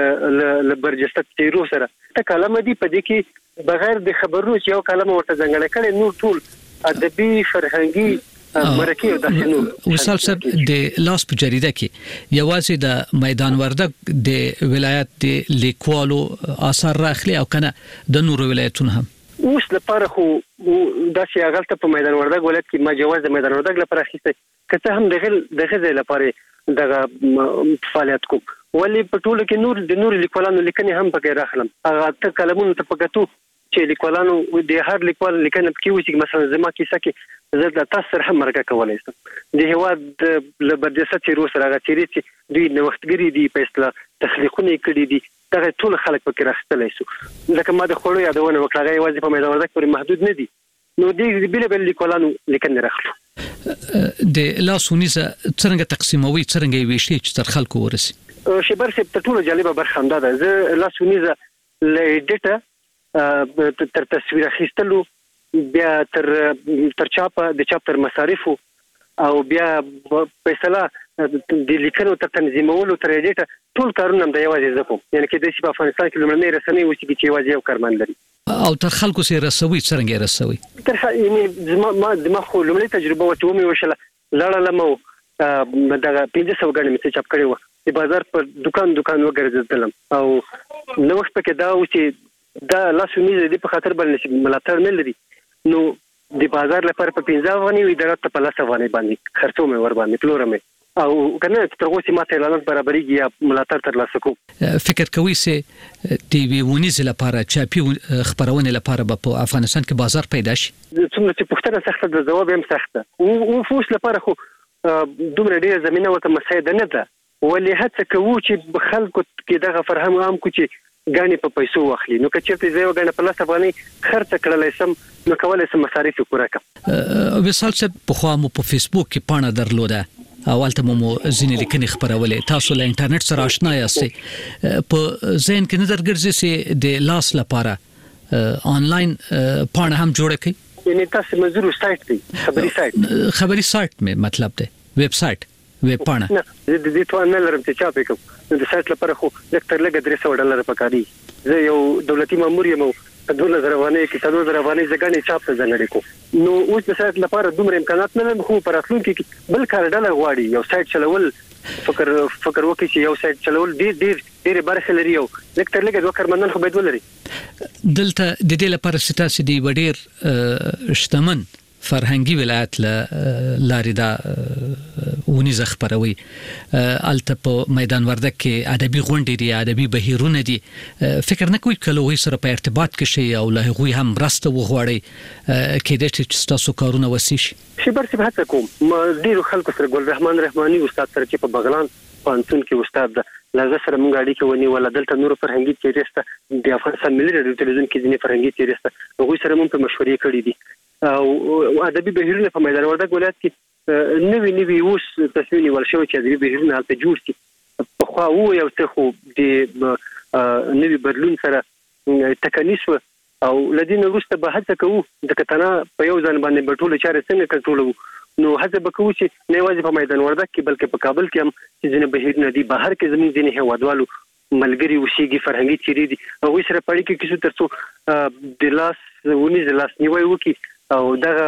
دي ل برجسته تیرو سره ته کلمه دي په دې کې بغیر د خبرونو چې یو کلمه ورته ځنګړې کړي نور ټول ادبي فرهنګي مرکې او داسې وصال صاحب د لاس په جریده کې یوازې د میدان وردګ د ولایت د لیکوالو آثار راخلي او کنه د نورو ولایتونو هم اوس لپاره خو داسې هغه په میدان وردګ ولایت کې ما جواز د میدان وردګ لپاره اخیسته کته هم دغه لپاره دغه فعالیت کوم ولی په ټولو کې د نور لیکوالانو لیکنې هم پکې راخلم. هغه ته کلمونه ته پکاتو چې لیکوالانو د هر لیکوال لیکنه کې و چې مثلا زما کیسه کې زه د تاسو سره هم مرکه کولای شم. د هواد له برجسته تیرو سره هغه تیری چې دوی نوښتګری دي په اصطلاح تخلیقونه کړي دي دغه ټول خلک پکې راخستلای شو. لکه ما د خورو یادونه وکړه هغه یوازې په میدان وردګ پورې محدود نه دي. نو دې بیل لیکوالانو لیکنه راخلو. د لاسونیزه څنګه تقسیموي څنګه ویشي چې تر خلکو ورسي؟ شبر سي په ټولو جالبه برخه هم ده. زه لاسونیزه لېډټه تر تصویر اخیستلو بیا تر چاپ د چاپتر مصارف او بیا فیصله د لیکنو تر تنظیمولو تر ایډیټ ټول کارونه هم د یوازې زکو یعنی کې د شي په افغانستان کې لمړنۍ رسنۍ وشي چې یوازې یو کارمند لري او تر خلکو سره رسوي څنګه رسوي تر یعنی ما خو لمړنۍ تجربه وته مې وشله لاړه دغه 500 غړي مې چاپ کړی و د بازار پر دکان وګرځیدلم او نو وخت پکې دا و چې دا لاسونی دې په خاطر باندې ملاتړ نه لري نو د بازار لپاره په 15 افغانۍ وي درته په 10 افغانۍ باندې خرڅو مې ور باندې پلورم او کنه تر اوسه ماته اعلان برابرېږي یا ملاتړ ترلاسه کوم فکر کوي چې ټي وي ونیز لپاره چاپی خبرونه لپاره په افغانستان کې بازار پیدا شي څومره چې پښتنه سخته د جواب هم سخته او فوش لپاره خو دومره ډیره زمينه ورته مساعده نه ده ولې هڅه کوو چې خلکو کې دغه فرهنګ عام کو چې غانې په پیسو واخلي نو که چېرته زه غانې په 10 افغانۍ خرڅ کړلای سم نو کولای سم مصارف پوره کړم وصال صاحب په خو مو په فیسبوک کې پاڼه درلوده اولته مو ځینې لیکنې خبرولې تاسو له انټرنیټ سره آشنا یاستئ په ذهن کې نظر ګرځي چې د لاس لپاره آنلاین پاڼه هم جوړه کړئ یعنی تاسو منظور سایت دی خبري سایت مې مطلب دی ویب سایت ویب پاڼه نه د دې توان نه لرم چې چاپ وکم د سایت لپاره خو لکه لګ $300 پکاري زه یو دولتي مامور یم 2000 افغانۍ کې 3000 افغانۍ ځګنې چاپ ته ځنګړې کو نو اوس د سایت لپاره دومره امکانات نه لرم خو پر اصلون کې بل کار ډله غواړي یو سایت چلول فکر وکړي چې یو سایت چلول ډیر برخه لري یو لکه لګ دوه کارمندان خو باید ولري دلته د دې لپاره ستاسو دی وړیر شتمن فرهنګي ولایت لاري دا ونیزه خبروي الته په میدان وردګ کې ادبي غونډې دي ادبي بهیرونه دي فکر نه کوي کله وې سره په ارتباط کې شي او له هغوی هم راسته وغواړي کې د تاسو کارونه وسیش شي برسي به هڅه کوم ډیرو خلکو سره ګل رحمان رحماني استاد سره چې په بغلان پانتون کې استاد ده لږه سره مونږ اړیکه ونی ولا دلته نور فرهنګي تیریسته د افغانستان ملي رادیو تلویزیون کې ځینې فرهنګي تیریسته هغوی سره مونږ په مشورې کړې دي او ادبي بهیرونه په میدان وردګ ولایت کې نوی اوس تصمیم نیول شوی چې ادبي بهیرونه هلته جوړ شي په خو یو څه خو د نوی بدلون سره تکنیس او لدین وروسته به هڅه کوو د کتنه په یو ځان باندې بټوله چارې څنګه کنټرولو نو هڅه وکړو چې نه یوازې په میدان وردګ کې بلکې په کابل کې هم چې ځینې بهیرونه دي بهر کې زموږ ځینې هیوادوالو ملګری وشيږي فرهنګي چیرې دي هغه سره پړی کې کیسو ترڅو د لاس ونیز لاس نیوي وکي او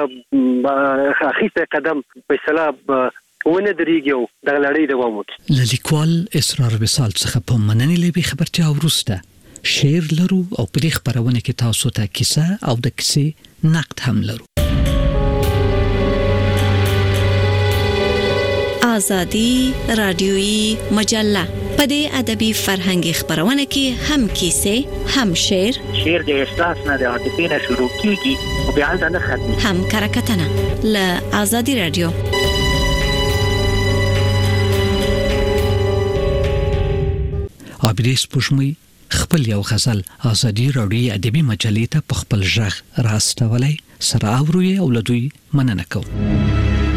دغه اخیسته قدم فیصله ونه درېږي او د لړۍ دوام وکړي لیکوال اسرار وصال څخه په مننې لوي خبرتیا ورسته شعر لرو او په دې خبرونه کې تاسو ته کیسه او د کیسې نقد هم لرو آزادی رادیویی مجله پدې ادبي فرهنګي خبرونه کې هم کیسه هم شعر د احساس نه د عاطفې نه شروع کیږي او بیا د نه ختمي هم کرکټنه ل آزادی رادیو ابریس پښمي خپل یو غزل آزادی رادیو ادبي مجلې ته په خپل ژغ راستولای سره اوروي او لدوی مننه کوم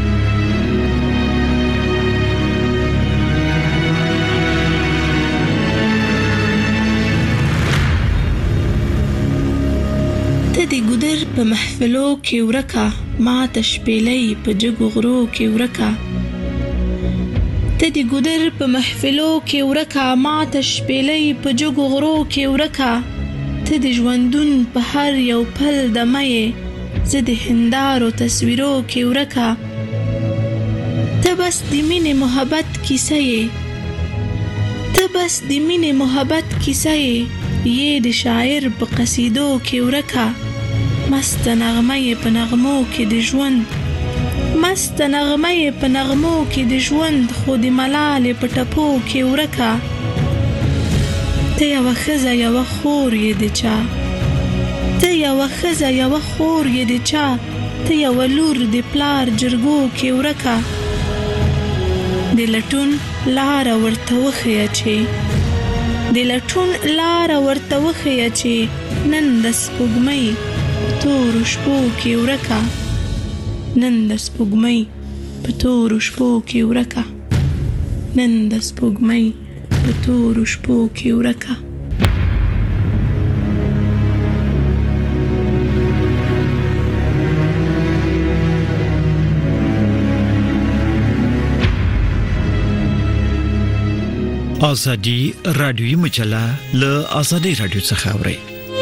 د ګودر په محفلو کې ورکا ما تشپېلې په جګو غرو کې ورکا د ګودر په محفلو کې ورکا ما تشپېلې په جګو غرو کې ورکا ته د ژوندون په هر یو پل د مې زه د هندارو تصویرو کې ورکا ته بس د مینې محبت کیسه یې ته بس د مینې محبت کیسه یې د شاعر په قصیدو کې ورکا مست نغمه په نغمو کې د ژوند مست نغمه په نغمو کې د ژوند خو د ملال په ټپو کې ورکا ته یو خزه یو خور یې د چا ته یو خزه یو خور یې د چا ته یو لور د پلار جرګو کې ورکا د لټون لار ورته وخیا چې د لټون لار ورته وخیا چې نن د سپوږمۍ تور شپو کې ورکا نن د سپوږمۍ په تور شپو کې ورکا نن د سپوږمۍ په تور شپو کې ورکا آزادی رادیویی مجله له آزادی رادیو څخه اوري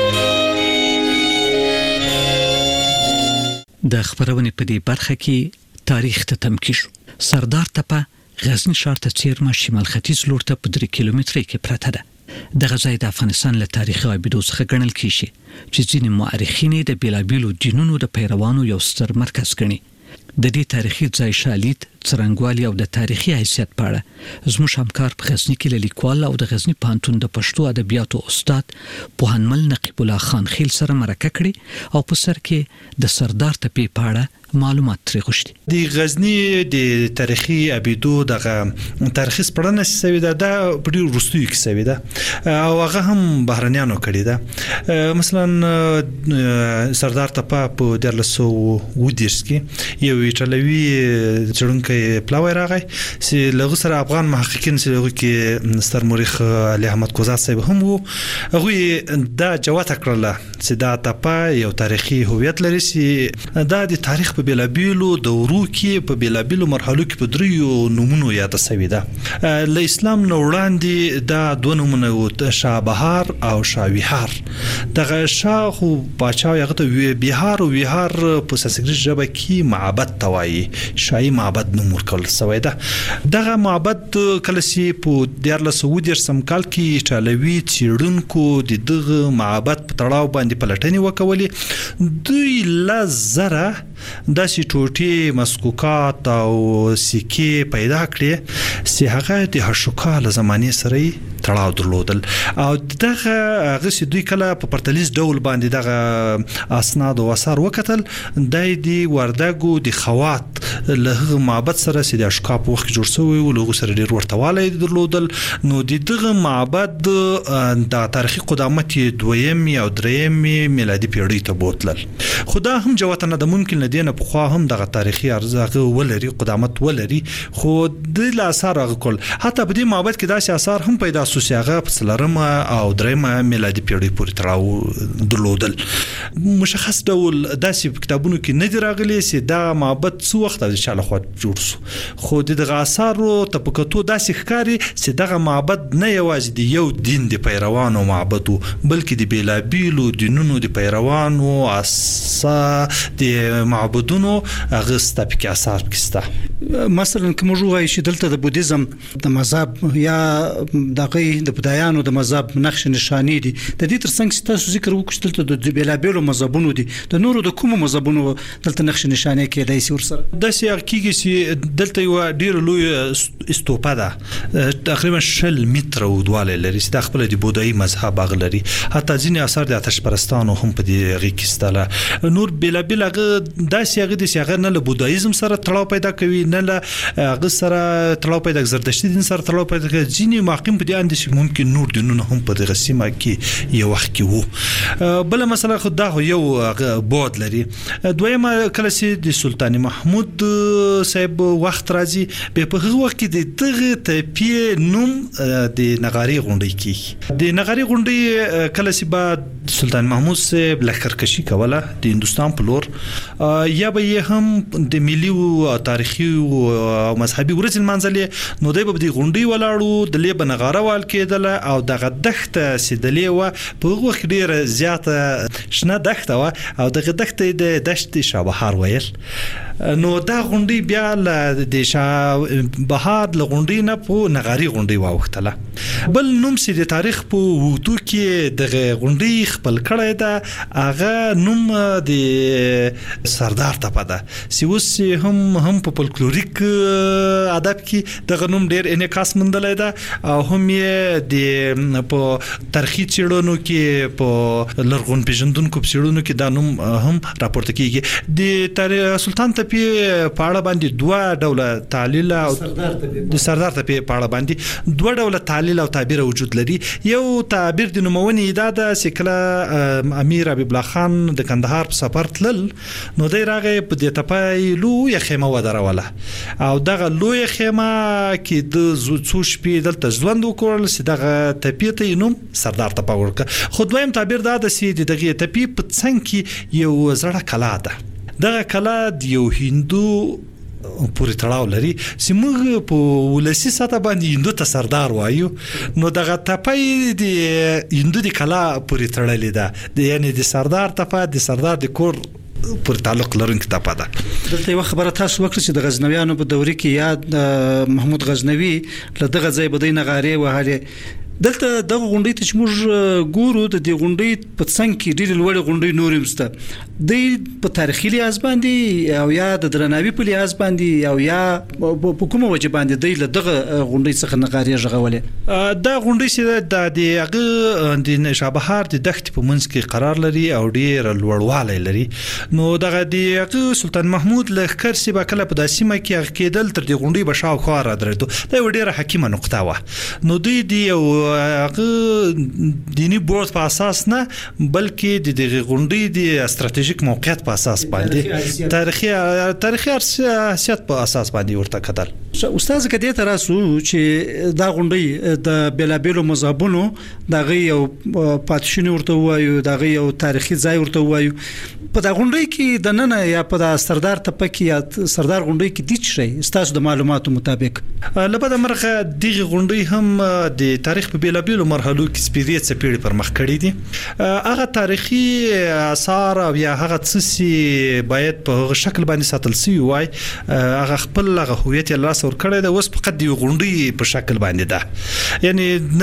د خبرونې په دې برخه کې تاریخ ته تمکیش سردار تپه غزنی ښار ته څیرمه شمال ختیځ لور ته په 3 کیلومترۍ کې پرته ده د غزای د افغانستان له تاریخي ابدو څخه ګڼل کیږي چې ځینې مؤرخین د بیلابیلو دینونو د پیروانو یو ستر مرکز ګڼي. د دې تاریخي ځای شالید څرنګوالي او د تاریخي حیثیت په اړه زموږ همکار په غزنی کې له لیکوال او د غزنی پوهنتون د پښتو ادبیاتو استاد پوهنمل نقیب الله خان خیل سره مرکه کړې او په سر کې د سردار تپې په اړه معلومات ترې غوښتي. د غزنی د تاریخي ابدو دغه تاریخي سپړنه سوي ده د په ډیر وروستیو کې سوي ده او هغه هم بهرنیانو کړی ده. مثلا سردار تپه په 1920 کې یو ایټالوي څېړونکی پلاوی راغی چې لغه سره افغان محققین چې لغه کې ستر مورخ علي احمد کوزات صاحب هم وو. هغه دا جوته کړله چې دا تپه یو تاریخي هویت لري چې دا د تاریخ په بیلابیلو دورو کې په بیلابیلو مرحلو کې په دریو نومونو یاد شوی ده. له اسلام نه وړاندې دا دوه نومونه وو، شاه بهار او شاه ویهار. دغه شاه خو باچا هغه ته بهار او ویهار په سانسکریت ژبه کې معبد ته وایي، شاهي معبد نوم ورکول شوی ده. دغه معبد کله چې په 1919 کال کې ایټالوي څېړونکو د دغه معبد په تړاو باندې پلټنې وکولې، دوی لزره داسې ټوټې مسکوکات او سکې پیدا کړې چې هغه د هشوکا له زمانې سره تړاو درلودل او دغه هغه چې دوی کله په پرتلیز ډول باندې دغه اسناد او آثار وکتل، دای دی وردګو د خوات له معبد سره چې د هشوکا په وخت جوړ شوی و له سره ډیر ورتوالی درلودل. نو دغه معبد د تاریخي قدامت دویم یا دریم میلادي پیړۍ ته بوتلل. خدا هم جوته نه د ممکن دینه په خوا هم دغه تاریخي ارزښت ولري، قدامت ولري، خو د آثار غکول حتی په دې معبد کې داسې آثار هم پیدا شو چې هغه په څلورمه او دریمه میلادي پیړۍ پورې تړاو درلودل. مشخص ډول داسې کتابونو کې نه دی راغلي چې دا معبد څو وخت د چا لخوا جوړ شو، خو دغه آثارو ته په کتو داسې ښکاري چې دغه معبد نه یوازې د یو دین د پیروانو معبد و، بلکې د بیلابیلو دینونو د پیروانو د معبدونو هغه ستاپیک آثار کیسته. مثلا کوم جوړای چې دلته د بودیزم د مذهب یا دغه د بودایانو د مذهب نقش نشانی دي، د دې ترڅنګ چې تاسو ذکر وکړل دلته د بیلابیلو مذهبونو دي، د نورو د کوم مذهبونو دلته نقش نشانی کېدای شي ورسره د سیاقیږي چې دلته یو ډیر لوی استوپا ده تقریبا 10 متره ودواله لري چې د خپل د بودایي مذهب اغلري، حتی ځینې آثار د آتش پرستانو هم په دې غي کېستله. نور بیلابیل داسې هغه د هغه نه له بودایزم سره تړاو پیدا کوي، نه له هغه سره تړاو پیدا زردشتي دین سره تړاو پیدا کوي. ځینې محققین په دې اند چې ممکن نور دینونه هم په دغه سیمه کې یو وخت کې وو. بل مثلا خو دا یو بود لري. دویمه کله چې د سلطان محمود صاحب وخت راځي، به په هغه وخت کې د دغه تپې نوم د نغاري غونډې کې د نغاري غونډې کله چې بعد سلطان محمود صاحب لښکرکشي کوله د هندستان په لور، یا به هم د ملي او تاریخي او مذهبي ورځ منځلې، نو دوی به د غونډې ولاړو د لیبه نغاره وال کېدل او دغه دښته سیدلې و په هغه وخت ډیره زیاته شنه دښته و او دغه دښته د دشت شابهار ویل. نو دا غونډې بیا د شابهار له غونډې نه په نغاري غونډې واوښتله. بل نوم چې د تاریخ په وتو کې دغه غونډې خپل کړی ده هغه نوم د سردار تپه ده چې اوس هم په فولکلوریک ادب کې دغه نوم ډیر انعکاس موندلی ده او هم یې د په تاریخي څېړنو کې په لرغون پیژندونکو په څېړنو کې دا نوم هم راپورته کیږي. د سلطان تپې په اړه باندې دوه ډوله تعلیل او د سردار تپې په اړه باندې دوه ډوله تعلیل او تعبیر وجود لري. یو تعبیر د نومونې دا ده چې کله امیر حبیب الله خان د کندهار په سفر تلل، نو دی راغی په دې تپې لویه خیمه ودروله او دغه لویه خیمه کې د څو شپې دلته ژوند وکړل چې دغه تپې ته نوم سردار تپه ورکړه. خو دویم تعبیر دا ده چې دغه تپې په څنګ کې یو زړه کلا ده. دغه کلا د یو هندو پورې تړاو لري چې موږ په ولسی ساته باندې هندو ته سردار وایو، نو دغه تپې د هندو د کلا پورې تړلې ده، یعنی د سردار تپه د سردار د کور پر تعلق لرونکي تپه ده. دلته یو خبره تاسو وکړه چې د غزنویانو په دورې کې یا د محمود غزنوي له دغه ځای بدی نغارې وهلې دلته د غونډې ته چې موږ ګورو د دې غونډې په څنګ کې ډېر لوړ غونډې نورې مسته د په تاریخي لحاظ باندې او یا د درناوي په لحاظ باندې او یا په کومه وجه باندې د دغه غونډې څخه نغاري ژغولې دا غونډې چې د هغه د نشابهار د دښت په منځ کې قرار لري او ډېر لوړوالی لري نو دغه د سلطان محمود لښکر سی به کله په داسې سیمه کې هغه کېدل تر دې غونډې به شاوخوا را درېدو دا یو ډېره حکیمه نقطه وه نو دوی د یو دینی بورډ په اساس نه بلکې د دغه غونډې د استراتیژیک موقعیت په اساس باندې تاریخي حیثیت په اساس باندې ورته کتل استاد کدی ته راسو چې دا غونډې د بلابلو مذهبونو دغه یو پاتشونی ورته وایو دغه یو تاریخي ځای ورته وایو په دا غونډې کې د نن یا په دا سردار تپکی یا سردار غونډې کې د چي تاسو د معلوماتو مطابق لپاره مرغه دغه غونډې هم د تاریخ په بلابلو مرحلو کې سپیریت سپیړي پر مخ کړی دي هغه تاریخي آثار او یا هغه څه باید په شکل باندې ساتل شي وای هغه خپل هویت لاس ور کړی دا اوس فقط دی غونډې په شکل باندې ده یعنی نه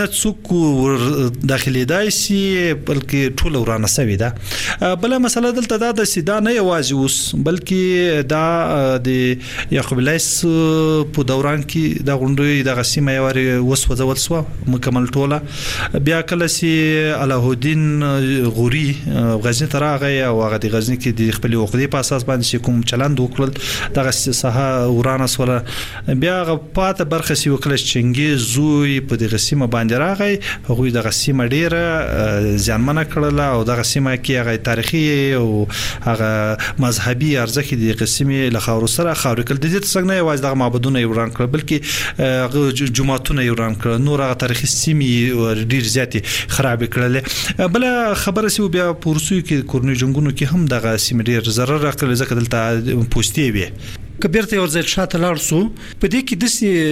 څوک داخلي دای سي بلکې ټول ورانه سوي ده بل مسله دلته دا د سیدا نه یوازې اوس بلکې دا د یعقوب لیث په دوران کې د غونډې د غسیمه یوري وسوځول سو مکمل ټوله بیا کله سي علاء الدین غوري غزنی ترغه او هغه د غزنی کې د خپل وقدي په اساس باندې کوم چلند وکړل دغه ساحه ورانه سوله بیا غپاته برخه سی وکړه چنګي زوی په دغه سیمه باندې راغی هغه دغه سیمه ډیره ځانمنه کړله او دغه سیمه کې هغه تاریخي او هغه مذهبي ارزښت د قسمه لخوا سره خاور کړل د دې څنګه نه یوازې دغه معبدونه وران کړل بلکې هغه جمعهتونه وران کړل نور هغه تاریخي سیمه ډیر زیاتې خراب کړل بل خبره سی بیا پورسوي کې کورنۍ جنگونو کې هم دغه سیمه ډیر ضرر راکړل ځکه دلته پوسټي وي کبیرته ورځ شاته لاړ سو په دې کې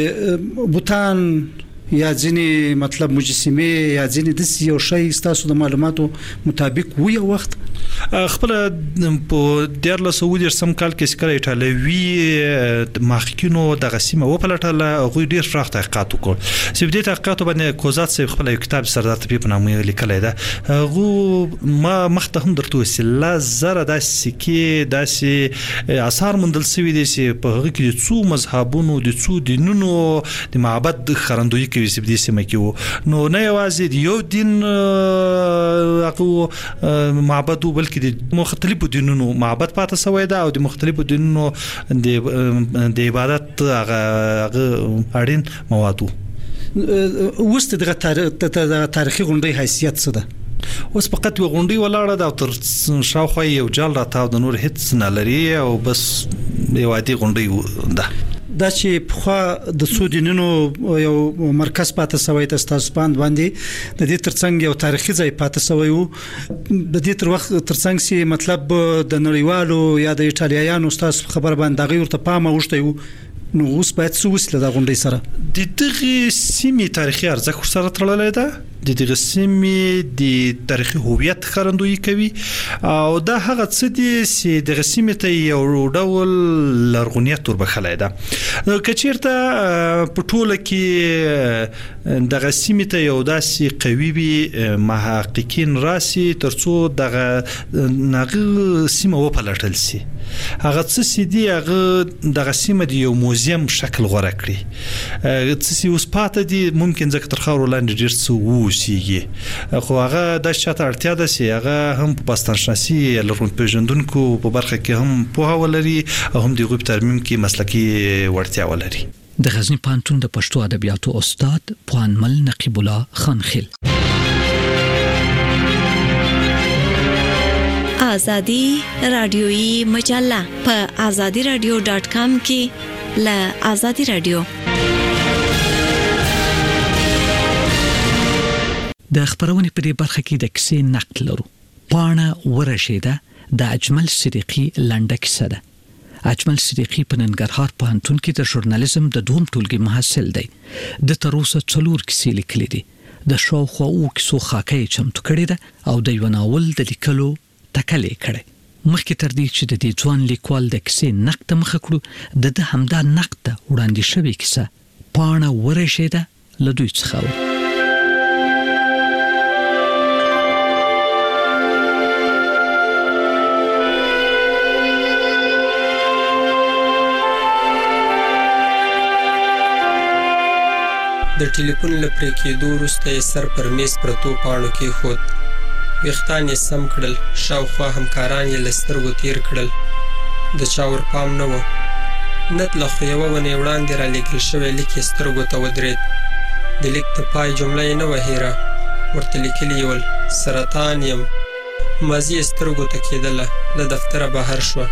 د بوتان یا ځینی مطلب مجسمه یا ځینی د یو شی تاسو د معلوماتو مطابق وي وخت خپل په 1900 سم کال کې سکر ایټالوي مخکینو د غسیمه و پلټل غوی ډیر فراخ تحقیقات وکړ چې د تحقیقاتو باندې کوزات سي خپل کتاب سردار طبي په نامه لیکل ده غو ما مخته هم درته وسله زره د سکه داسې آثار مندل سوي دي چې په هغه کې څو مذهبونو د څو دینونو د معبد خرندوی کې وسب دي سم کې نو نه یوازې یو دین هغه معبد بلکې د مختلفو دینونو معبد پاتې سوی ده او د مختلفو دینونو د عبادت هغه اړین موادو وست دغه تاریخي غونډې حیثیت څه ده اوس فقط یو غونډې ولاړه ده او تر شاوخوا یو جال راته د نور هیڅ نه لري او بس یو عادي غونډې ده دا چې په د سودینونو یو مرکز پاتې سوی تاسو باندې د دې ترڅنګ یو تاریخي ځای پاتې سوی وو د دې تر وخت ترڅنګ سي مطلب د نړیوالو یا د ایټالیانو تاسو خبر باندې غیر ته پامه وشته نو اوس باید څه وسله د غونډې سره د دغه سیمې تاریخي ارزښت سره تړلې ده د دغه سیمې د تاریخي هویت خرندوی کوي او دا هغه څه دي چې د سیمې ته یو ډول لرغونیت وربخلای ده کچیرته په ټوله کې د سیمې ته یو داسې قوي وي محققین راسي ترڅو دغه نغه سیمه و پلټل سي هغه څه سي دي هغه دغه سیمه د یو موزیم شکل غوړه کړی څه سي اوس پاتې دي ممکن ځکه تر خاور لاندې ډیر څه وسیږي خو هغه د شاته اړتیا ده سي هغه هم په باستانشناسي لرغون پیژندونکو په برخه کې هم پوهه ولري او هم د غوب ترمیم کې مسلکي وړتیا ولري د غزنی پانتون د پښتو ادبیاتو استاد پوانمل نقیب الله خانخیل آزادی رادیویی مجله په azadiradio.com کې له آزادی رادیو د خبرونې په دې برخه کې د کیسې نقد لرو پاڼه ورشيده د اجمل صدیقی لنډه کیسه ده اجمل صدیقی په ننګرهار پوهنتون کې د ژورنالیزم د دوم ټولګي محصل دی د تروسه 4 کیسې لیکلې دي د شاوخوا او کیسو خاکې چمتو کړې ده او د یو ناول د لیکلو تکلې کړې مخکې تر دې چې د دې ځوان لیکوال د کیسې نقد مخ کړو د همدا نقد وړاندې شوی کیسه پاڼه ورشيده له دوی څخه د ټلیفون لپاره کېدو وروسته سر پر میز پرتو پاڼو کې خود وختان یې سم کړل شاوخوا همکاران یې لسترګو تیر کړل د چا ور پام نه و نت له خو یوه ونې وړاندې را لیکل شوی لیک یې سترګو ته ودرېد د لیک د پای جمله یې نه وه هیره ورته لیکلي یې ول سرطان یم ماضي یې سترګو ته کېدله له دفتره بهر شوه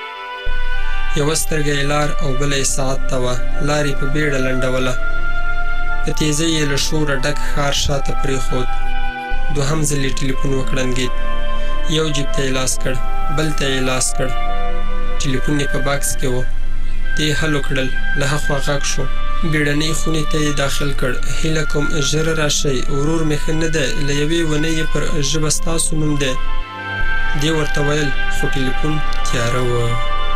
یوه سترګه یې لار او بله یې ساعت ته وه لار یې په بیړه لنډوله په تیزۍ یې له شوره ډک ښار شاته پرېښود دوهم ځل یې ټلیفون وکړنګېد یو جیب ته یې لاس کړ بل ته یې لاس کړ ټلیفون یې په باکس کې و دې هلو کړل له هاخوا غږ شو بیړنۍ خونې ته یې داخل کړ هیله کوم ژر راشئ ورور مې ښه نه دی له یوې ونې یې پر ژبه ستاسو نوم دی دې ورته ویل خو ټلیفون تیاره و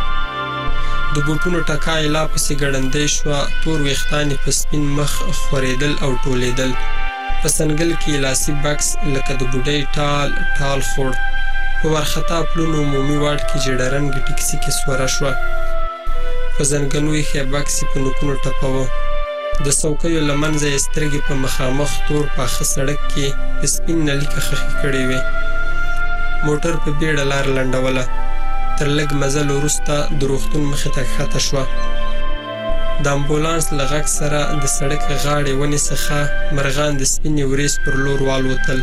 د بوټونو ټکا یې لا پسې ګړندۍ شوه تور ویښتان یې په سپین مخ خورېدل او ټولېدل په سنګل کې یې لاسي بکس لکه د بوډۍ ټال ټال خوړ په وارخطا پلونو عمومي واټ کې جډرنګې ټکسي کې سوره شوه په زنګنو ایښی بکس یې په نوکونو ټپوه د څوکیو له منځه یې سترګې په مخامخ تور پاخه سړک کې په سپین نلیکه خښې کړې وې موټر په بیړه لار لنډوله تر لږ مزل وروسته د روغتون مخې ته ښکته شوه د امبولانس له غږ سره د سړک غاړې ونې څخه مرغان د سپینې وریځ پر لور والوتل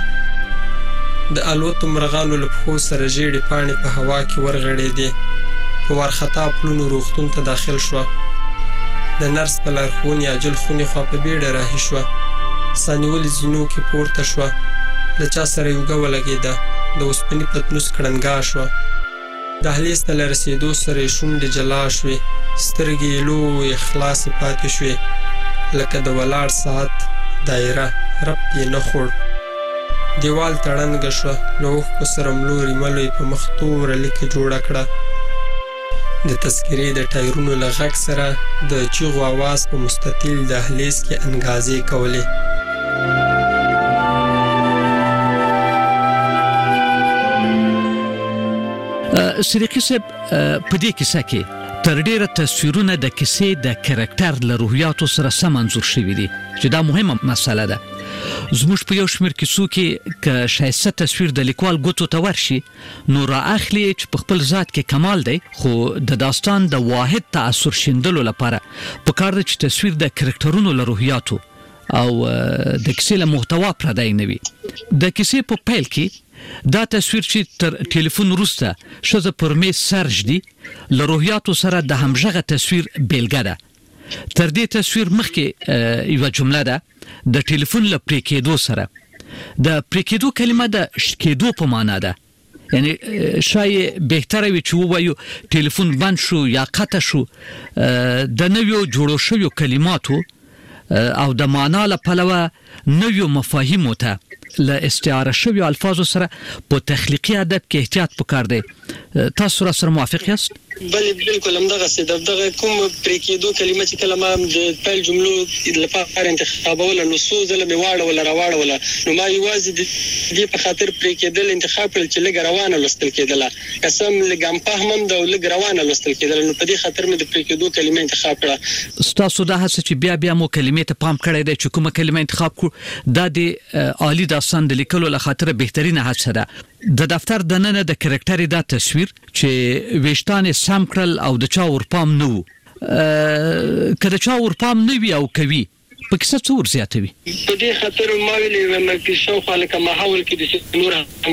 د الوتو مرغانو له پښو سره ژیړې پاڼې په هوا کې ورغړېدې په وارخطا پلونو روغتون ته داخل شوه د نرس په لارښوونې عاجل خونې خوا په بیړه راهي شوه ساه نیولې زینو کې پورته شوه له چا سره یې اوږه ولګېده د اوسپنې پتنوس کړنګا شوه دهلیز ته له رسېدو سره یې شونډې جلا شوې سترګې یې لویې خلاصې پاتې شوې لکه د ولاړ ساعت دایره ربط یې نه خوړ دیوال ته ړنګه شوه له اوښکو سره ملوري ملو یې په مخ توره لیکه جوړه کړه د تذکرې د ټایرونو له غږ سره د چیغو اواز په مستطیل دهلیز کې انګازې کولې صدیقي صاحب په دې کیسه کې تر ډیره تصویرونه د کیسې د کرکټر له روحیاتو سره سم انځور شوي دي چې دا مهمه مسله ده زموږ په یو شمېر کیسو کې که ښایسته تصویر د لیکوال ګوتو ته ورشي نو را اخلي چې په خپل ذات کې کمال دی خو د داستان د واحد تاثر شیندلو لپاره پکار ده چې تصویر د کرکټرونو له روحیاتو او د کیسې له محتوا پردی نه وي د کیسې په پیل کې دا تصویر چې تر ټلیفون وروسته ښځه پر میز سر ږدي له روحیاتو سره د همغږه تصویر بیلګه ده تر دې تصویر مخکې یوه جمله ده د ټلیفون له پرې کېدو سره د پرې کېدو کلمه د شکېدو په معنا ده یعنی شاید بهتره وي چې ووایو ټلیفون بند شو یا قطع شو د نویو جوړو شویو کلماتو او د معنا له پلوه نویو مفاهیمو ته له استعاره شویو الفاظو سره په تخلیقي ادب کې احتیاط پکار دی تاسو را سره موافق یاست بله بالکل همدغه څه دغه کوم پرې کېدو کلمه چې کله ما د پیل جملو لپاره انتخابوله نو څو ځله مې واړوله راواړوله نو ما یوازې د دې په خاطر پرې کېدل انتخاب کړل چې لږ روانه لوستل کېدله قسم لږ هم فهمم ده او لږ روانه لوستل کېدله نو په دې خاطر مې د پرې کېدو کلمه انتخاب کړه ستاسو دا هڅه چې بیا مو کلمې ته پام کړی دی چې کومه کلمه انتخاب کړو دا د عالی داستان د لیکلو له خاطر بهترینه هڅه ده د دفتر دننه د کرکټر دا تصویر چې ویشتان سم کړل او د چا ورپام نه وو که د چا ورپام نه وي او کوي په کیسه څه ور زیاتوي په دې خاطر ما ویلې مې شاوخوا لکه ماحول کې د نور هم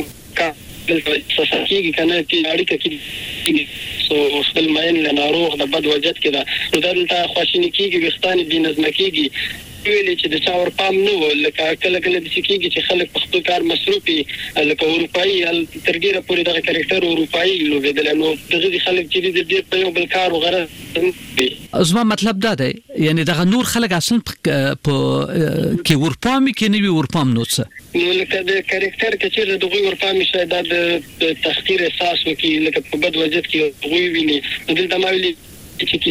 کېږي که نه اړیکه کې سو خپل ماین له ناروغ د بد وضعیت کې ده نو دلته خواشیني کېږي ویښتان بې نظمه کېږي ویلې چې د چا ورپام نه و لکه کله داسې کېږي چې خلک په خپل کار مصروف وي لکه اروپایي تر ډېره پورې دغه کرکټر اروپایي لوبېدلی نو دغه خلک چې دي د ډېر په یو بل کار و غرض زما مطلب دا دی یعنی دغه نور خلک اصلا په کې ورپامي کې نه وي ورپام نو څه نو لکه د کرکټر که چېرته دغوی ورپامي شاید دا د تحقیر احساس وکړي لکه په بد وضعیت کې هغوی ویني نو دلته ما ویلي چې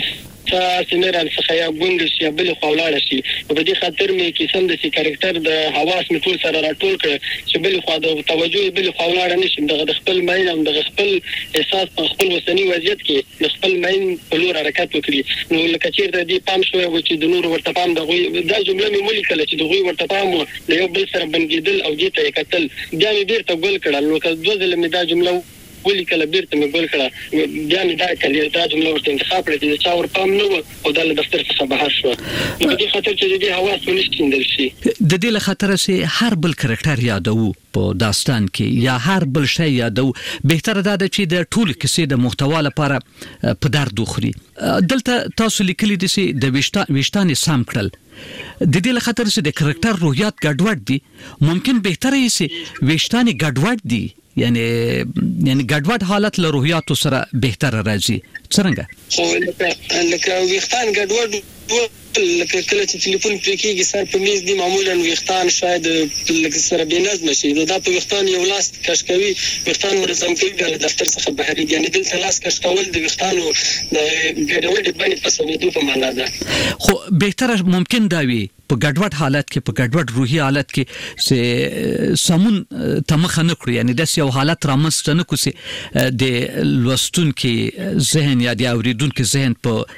سمران څخه یا ګونګ شي بل خو لاړ شي په دې خاطر مې کې سم د کریکټر د حواس می ټول سره راټول کړ چې بل خو د توجه بل خو لاړ نشم د خپل ماین او د خپل احساس په خپل وسنی وضعیت کې د خپل ماین په لور حرکت وکړي نو لکه چې د دې پام شوی و چې د نور ورته پام د دا جمله مې ولیکل چې د غوي ورته پام د یو بل سره بنګیدل او دې ته کتل بیا مې بیرته ګول کړل نو که دوه ځله مې دا جمله ولي کله بیرته مې ګول کړه بیا مې دا کله دا جمله ورته انتخاب کړې چې چا ور پام نه او د دفتر څخه بهر شو نو په دې خاطر چې دې حواس ونشتندل شي د دې له خاطر چې هر بل کریکټر یادو په داستان کې یا هر بل شی یادو بهتره ده چې د ټول کیسې د محتوا لپاره په درد وخوري دلته تاسو لیکلي دي چې د ویشتان سم کړل د دې له خاطر چې د کریکټر روحیات ګډوډ دي ممکن بهتره یې چې ویشتان ګډوډ دي یعنی ګډوډ حالت له روحیاتو سره بهتره راځي څنګه خو لکه ویختان ګډوډ لکه کله چې ټلیفون پرې کېږي سر په میز دی معمولا ویختان شاید لکه سره بنظم شي دا په ویختان یو لاس کش کوي ویختان منظم کوي د دفتر څخه بهر دي یعنی دلته لاس کش کول د ویختانو د ګډوډ باندې پسندیدو په معنا ده خو بهتره ممکن دا وي په ګډوډ حالت کې په ګډوډ روحي حالت کې چې سمون تمخه نه کړی یعنی د یو حالت رامنځته نه کوسي د لوستون کې ذهن یا د اوریدون کې ذهن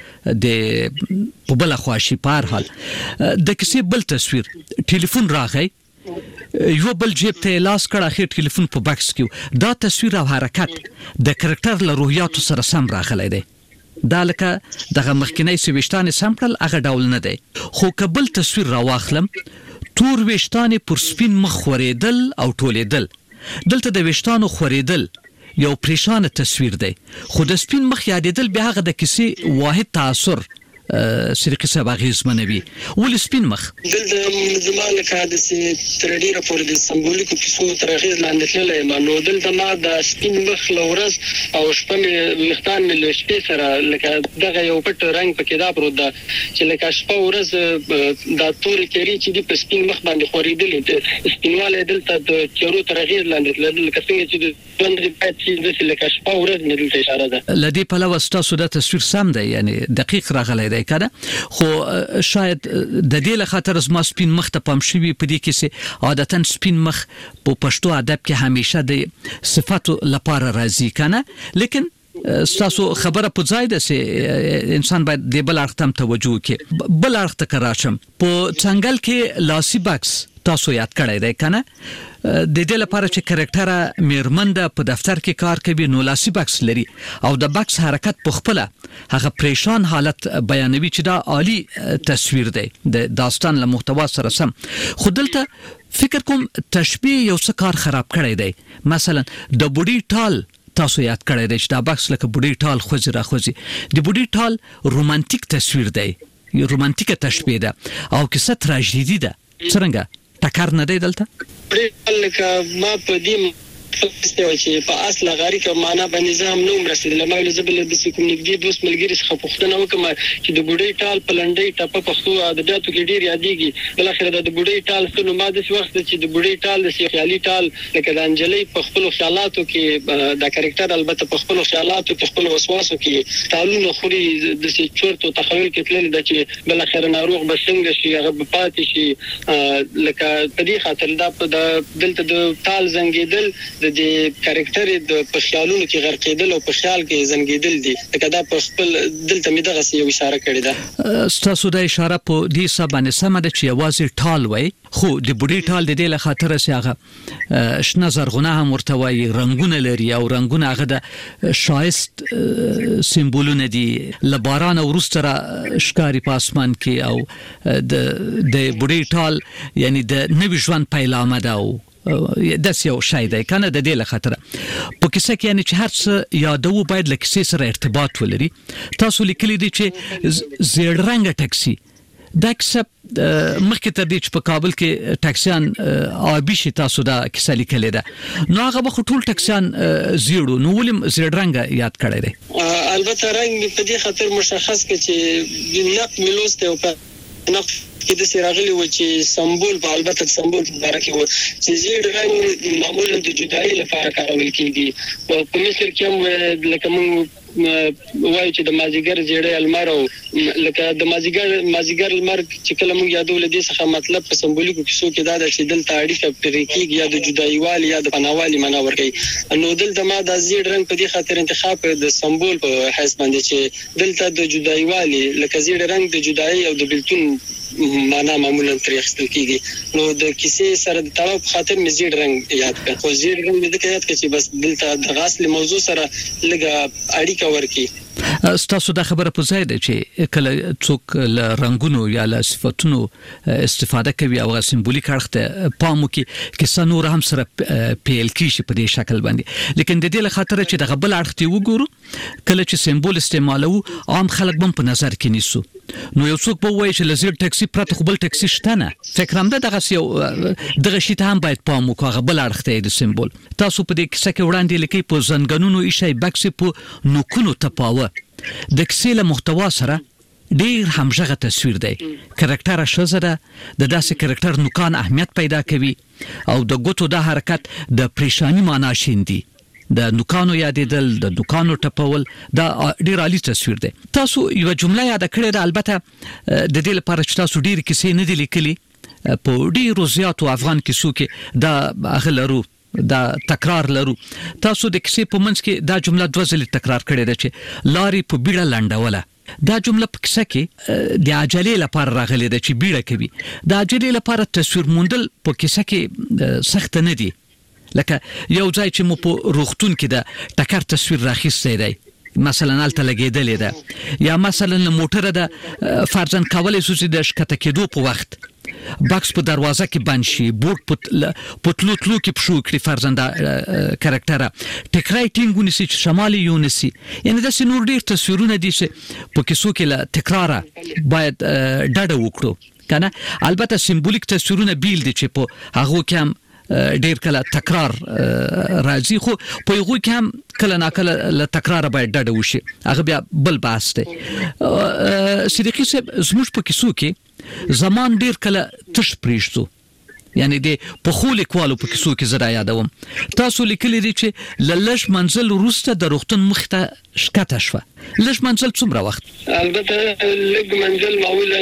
په بل خواشي په هر حال د کیسې بل تصویر ټلیفون راغی یو بل جیب ته لاس کړه اخر ټلیفون په باکس کې دا تصویر او حرکت د کریکټر له روحیاتو سره سم راغلی دی دا لکه دغه مخکینی سويشتان سمپل هغه ډول نه دی خو قبل تصویر راواخلم تور ویشتان پر سپین مخ خوریدل او ټولیدل دلته د ویشتانو خوریدل یو پریشان تصویر دی خو د سپین مخ یادېدل به هغه د کیسې واحد تاثر سرقه سباغیز منوي ول سپین مخ دلته زمانه کاده سي ترډیره پورې د سمبولیکو کیسو ترغیز لاندې تللی مانو دلته ما د سپین مخ لورس او شپه مختان مل شپې سره لکه دغه یو پټ رنگ پکې دا پروت ده چې لکه شپه ورځ د تورې تیری چې د سپین مخ باندې خورېدلې سپینواله دلته د تیرو ترغیز لاندې تللی لکه څنګه چې د باندې پات چې د لکه شپه ورځ نه دلته اشاره ده لدی په لوستا سودا تصویر سم دی یعنی دقیق راغلی کنه خو شاید د دې له خاطر زما سپین مخ ته پام شوی په دې کې چې عادتاً سپین مخ په پښتو ادب کې همیشه د صفاتو لپاره راځي کنه لیکن تاسو خبره په ځای ده چې انسان باید د بل اړخ ته توجه وکړي بل اړخ ته کراشم په څنګل کې لاسي باکس تاسو یاد کړی دی کنه د دې لپاره چې کریکټر میرمنده په دفتر کې کار کوي نو لاسي باکس لري او د باکس حرکت په خپل هغه پریشان حالت بیانوي چې دا عالی تصویر دی د داستان له محتوا سره سم خو دلته فکر کوم تشبیه یو څه کار خراب کړی دی مثلا د بوډي ټال تاسو یاد کړی دی چې دا باکس لکه بوډي ټال خوځي را خوځي د بوډي ټال رومانټیک تصویر دی یو رومانټیک تشبیه ده او کیسه تراژیدي ده څنګه ټکر نه دی دلته لکه ما په دې فلسفه چې په اصل غاری کې معنا باندې زم نو مرسل لمه زبل د کوم نګدي دوست ملګری څخه پوښتنه وکم چې د بوډۍ ټال پلنډۍ ټاپه پښتو ادبیاتو کې ډیر یادېږي بل اخر د بوډۍ ټال څخه نو ما د وخت چې د بوډۍ ټال د خیالي ټال لکه د انجلۍ په خپل خیالاتو کې د کریکټر البته په خپل خیالاتو په خپل وسواسو کې ټالونه خوري د چورتو تخیل کې تلل د چې بل اخر ناروغ بسنګ شي هغه پاتې شي لکه په دې خاطر دا دلته د ټال زنګیدل د کریکټر د پخیالونو کې غرقېدل او په خیال کې زنګېدل دي لکه دا په خپل دلته مې دغه یو اشاره کړې ده تاسو د اشاره په دې سبانه سم ده چې یوازې ټال وای خو د بوډي ټال د دې له خاطر چې هغه شنه زرغونه هم ورته وای رنگونه لري او رنگونه هغه د شایست سمبولونه دي لباران او روستره شکاري په اسمان کې او د بوډي ټال یعنی د نوې ژوند پیلامه ده او داس یو شای دی کنه د دې له خاطر په کیسه کې یعنی چې هر څه یادو باید له کیسې سره ارتباط ولري تاسو لیکلي دي چې زیړ رنګ ټاکسي دا کیسه مخکې تر دې چې په کابل کې ټاکسیان آبي شي تاسو دا کیسه لیکلې ده نو هغه به ټول ټاکسیان زیړو نو ولیم زیړ رنګ یاد کړی دی البته رنګ په دې خاطر مشخص کې چې نق ملوسته او په نق کې د سراغلي و چې سمبول په البته سمبول په اړه کې و چې زیړ رنګ معمولا د جدایي لپاره کارول کېږي په مصر کې هم لکه موږ وایي چې د مازیګر زیړې المار او لکه د مازیګر المار چې کله موږ یادول دي څخه مطلب په سمبولیکو کیسو کې دا د چې دلته اړیکه پرېکیږي یا د جدایوالي یا د پناوالي معنا ورکړي نو دلته ما د زیړ رنگ په دې خاطر انتخاب د سمبول په حیث باندې چې دلته د جدایوالي لکه زیړ رنگ د جدایي او د بلتون معنا معمولا ترې اخیستل کیږي نو د کیسې سره د تړاو په خاطر مې زیړ رنگ یاد کړ خو زیړ رنگ دې کې یاد کړ چې بس دلته د غاسل موضوع سره لږه اړیکه ورکړي ستاسو د خبره په ځای ده چې کله څوک له رنگونو یا له صفاتونو استفاده کوي او سمبولیک اړخ ته پام وکړي چې نور هم سره پیل کیږي په دې شکل باندې لیکن د دې لخاطر چې د غبل اړخ ته وګورو کله چې سمبول استعمالو عام خلک هم په نظر کې نیسو نو یو څوک به وایي چې لزر ټاکسي پرته خپل ټاکسي شته نه فکر هم دغه یو دغه شی ته هم باید پام وکړو غبل اړخ ته د سمبول تاسو په دې کیسه کې وړاندې لیکي په زنګونونو ایشي بکس په نوکونو تپاوه د کیسې له محتوا سره ډیر همغه تصویر دی کریکټر شزره د داسې کریکټر نوکان اهمیت پیدا کوي او د ګوتو د حرکت د پریشانی معنا شیندي د نوکانو یادېدل د نوکانو ټپول دا ډیر عالی تصویر دی تاسو یو جمله یاد کړئ دا البته د دې لپاره چې تاسو ډیر کیسې نه دي لیکلي په ډیرو زیاتو افغان کیسو کې دا اغلرو دا تکرار لرو تاسو د کیسې په منځ کې دا جمله دوه ځله تکرار کړې ده چې لاري په بیړه لنډوله دا جمله په کیسه کې د عجلې لپاره راغلي ده چې بیړه کوي د عجلې لپاره تصویر موندل په کیسه کې سخت نه دي لکه یو ځای چې مو په روختون کې د ټکر تصویر راخیستی دی مثلا الته لګیدلې ده یا مثلا موټر د فرضاً کولای شو چې د شکته کېدو په وخت باکس په دروازه کې بند شي بورډ په تلو کې پښو کړي فرضاً دا کریکټر ټکرای ټینګ ونیسي چې شمالي یونیسي یعنی دا نور ډیر تصویرونه دي چې په کیسو کې له تکرار باید ډډه وکړو کنه البته سمبولیک تصویرونه بیل دي چې په هغه کې هم ډیر کله تکرار راځي خو په یو کې هم کله ناکله له تکرار باید ډډه وشي هغه بیا بل بحث دی صدیقي صاحب زموږ په کیسو کې زمان ډیر کله تش پریشتو یعنی د پخول کوالو په کیسو کې زړه یادوم تاسو لیکلی دي چې لږ منزل وروسته د روغتون مخته شکته شوه لږ منزل څومره وخت البته لږ منزل معمولا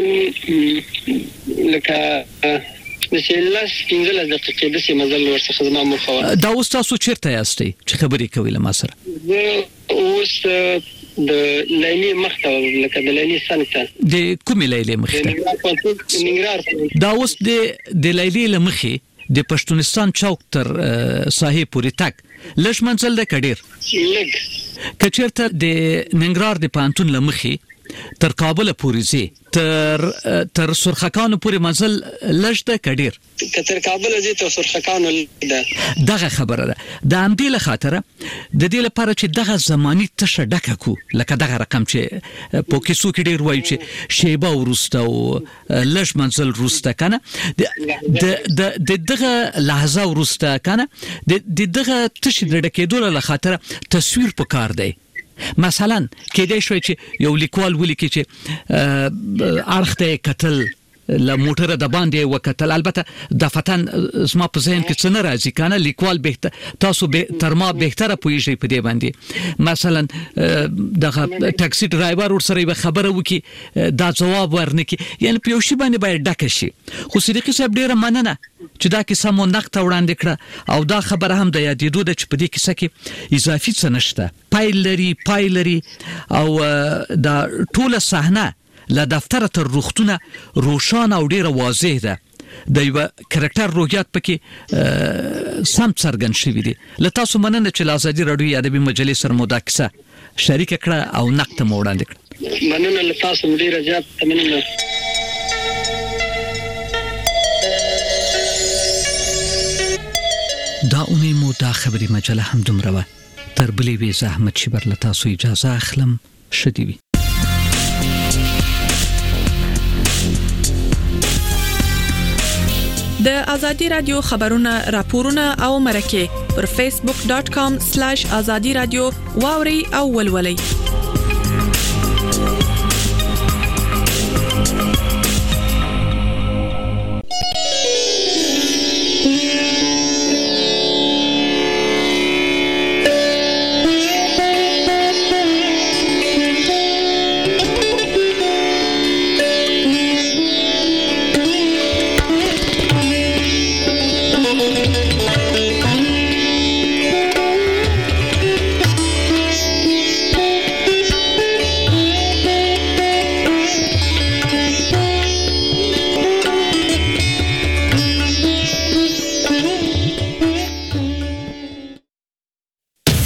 لکه مثلا 15 دقیقې د سیمه مزل ورڅخه زما مخه دا اوس تاسو چیرته یاستئ چې خبرې کوي له ما سره اوس د لیلی مخته لکه د لیلی سنته د کومې لیلی مخته دا اوس د لیلی لمخې د پښتونستان چوک تر ساحې پورې تک لږ منزل د کډیر لږ کچرته د ننګرهار د پانتون لمخې تر کابل پورې زی تر سرخکانو پورې منزل لږ د کډیر تر کابل زی تر سرخکانو دغه خبره ده د امدی له خاطر د دې لپاره چې دغه زمانی تشه ډکه کو لکه دغه رقم چې په کیسو کې ډیر وایي چې شیبه ورسته او لږ منزل ورسته کنه د دغه لحظه ورسته کنه د دغه تشه ډکېدو له خاطر تصویر پکار دی مثلا کېدای شوی چې یو لیکوال ولیکي چې اړخته قتل له موټر د باندې وکتل البته د فتن زما په ذهن کې څه نه راځي کنه لیکوال به تاسو به تر ما بهتره پوهیږئ په دې باندې مثلا دغه ټاکسي ډرایور ور سره خبره وکي دا جواب ورنکي یعنی په یو شی باندې باید ډکه شي خو صدیقي صاحب ډیره مننه چې دا کیسه مو نقد وړاندې کړه او دا خبره هم د یادېدو ده چې په دې کیسه کې اضافي څه نشته پای لري او دا ټوله صحنه له دفتر تر روختونه روشان او ډیره واضح ده د یو کریکټر روحیات پکې سم څرګند شوی دی له تاسو مننه چې له ازادي راډیو ادبي مجلې سره مو دا کیسه شریک کړه او نقد مو وړاندې کړه مننه له تاسو ډیره زیات مننه دا اونۍ مو دا خبري مجله هم دومره وه تر بلې وې زحمت چې بر له تاسو اجازه اخلم شدي وي د ازادي رادیو خبرونه راپورونه او مرکه پر facebook.com/azadi radio واوري او ولولي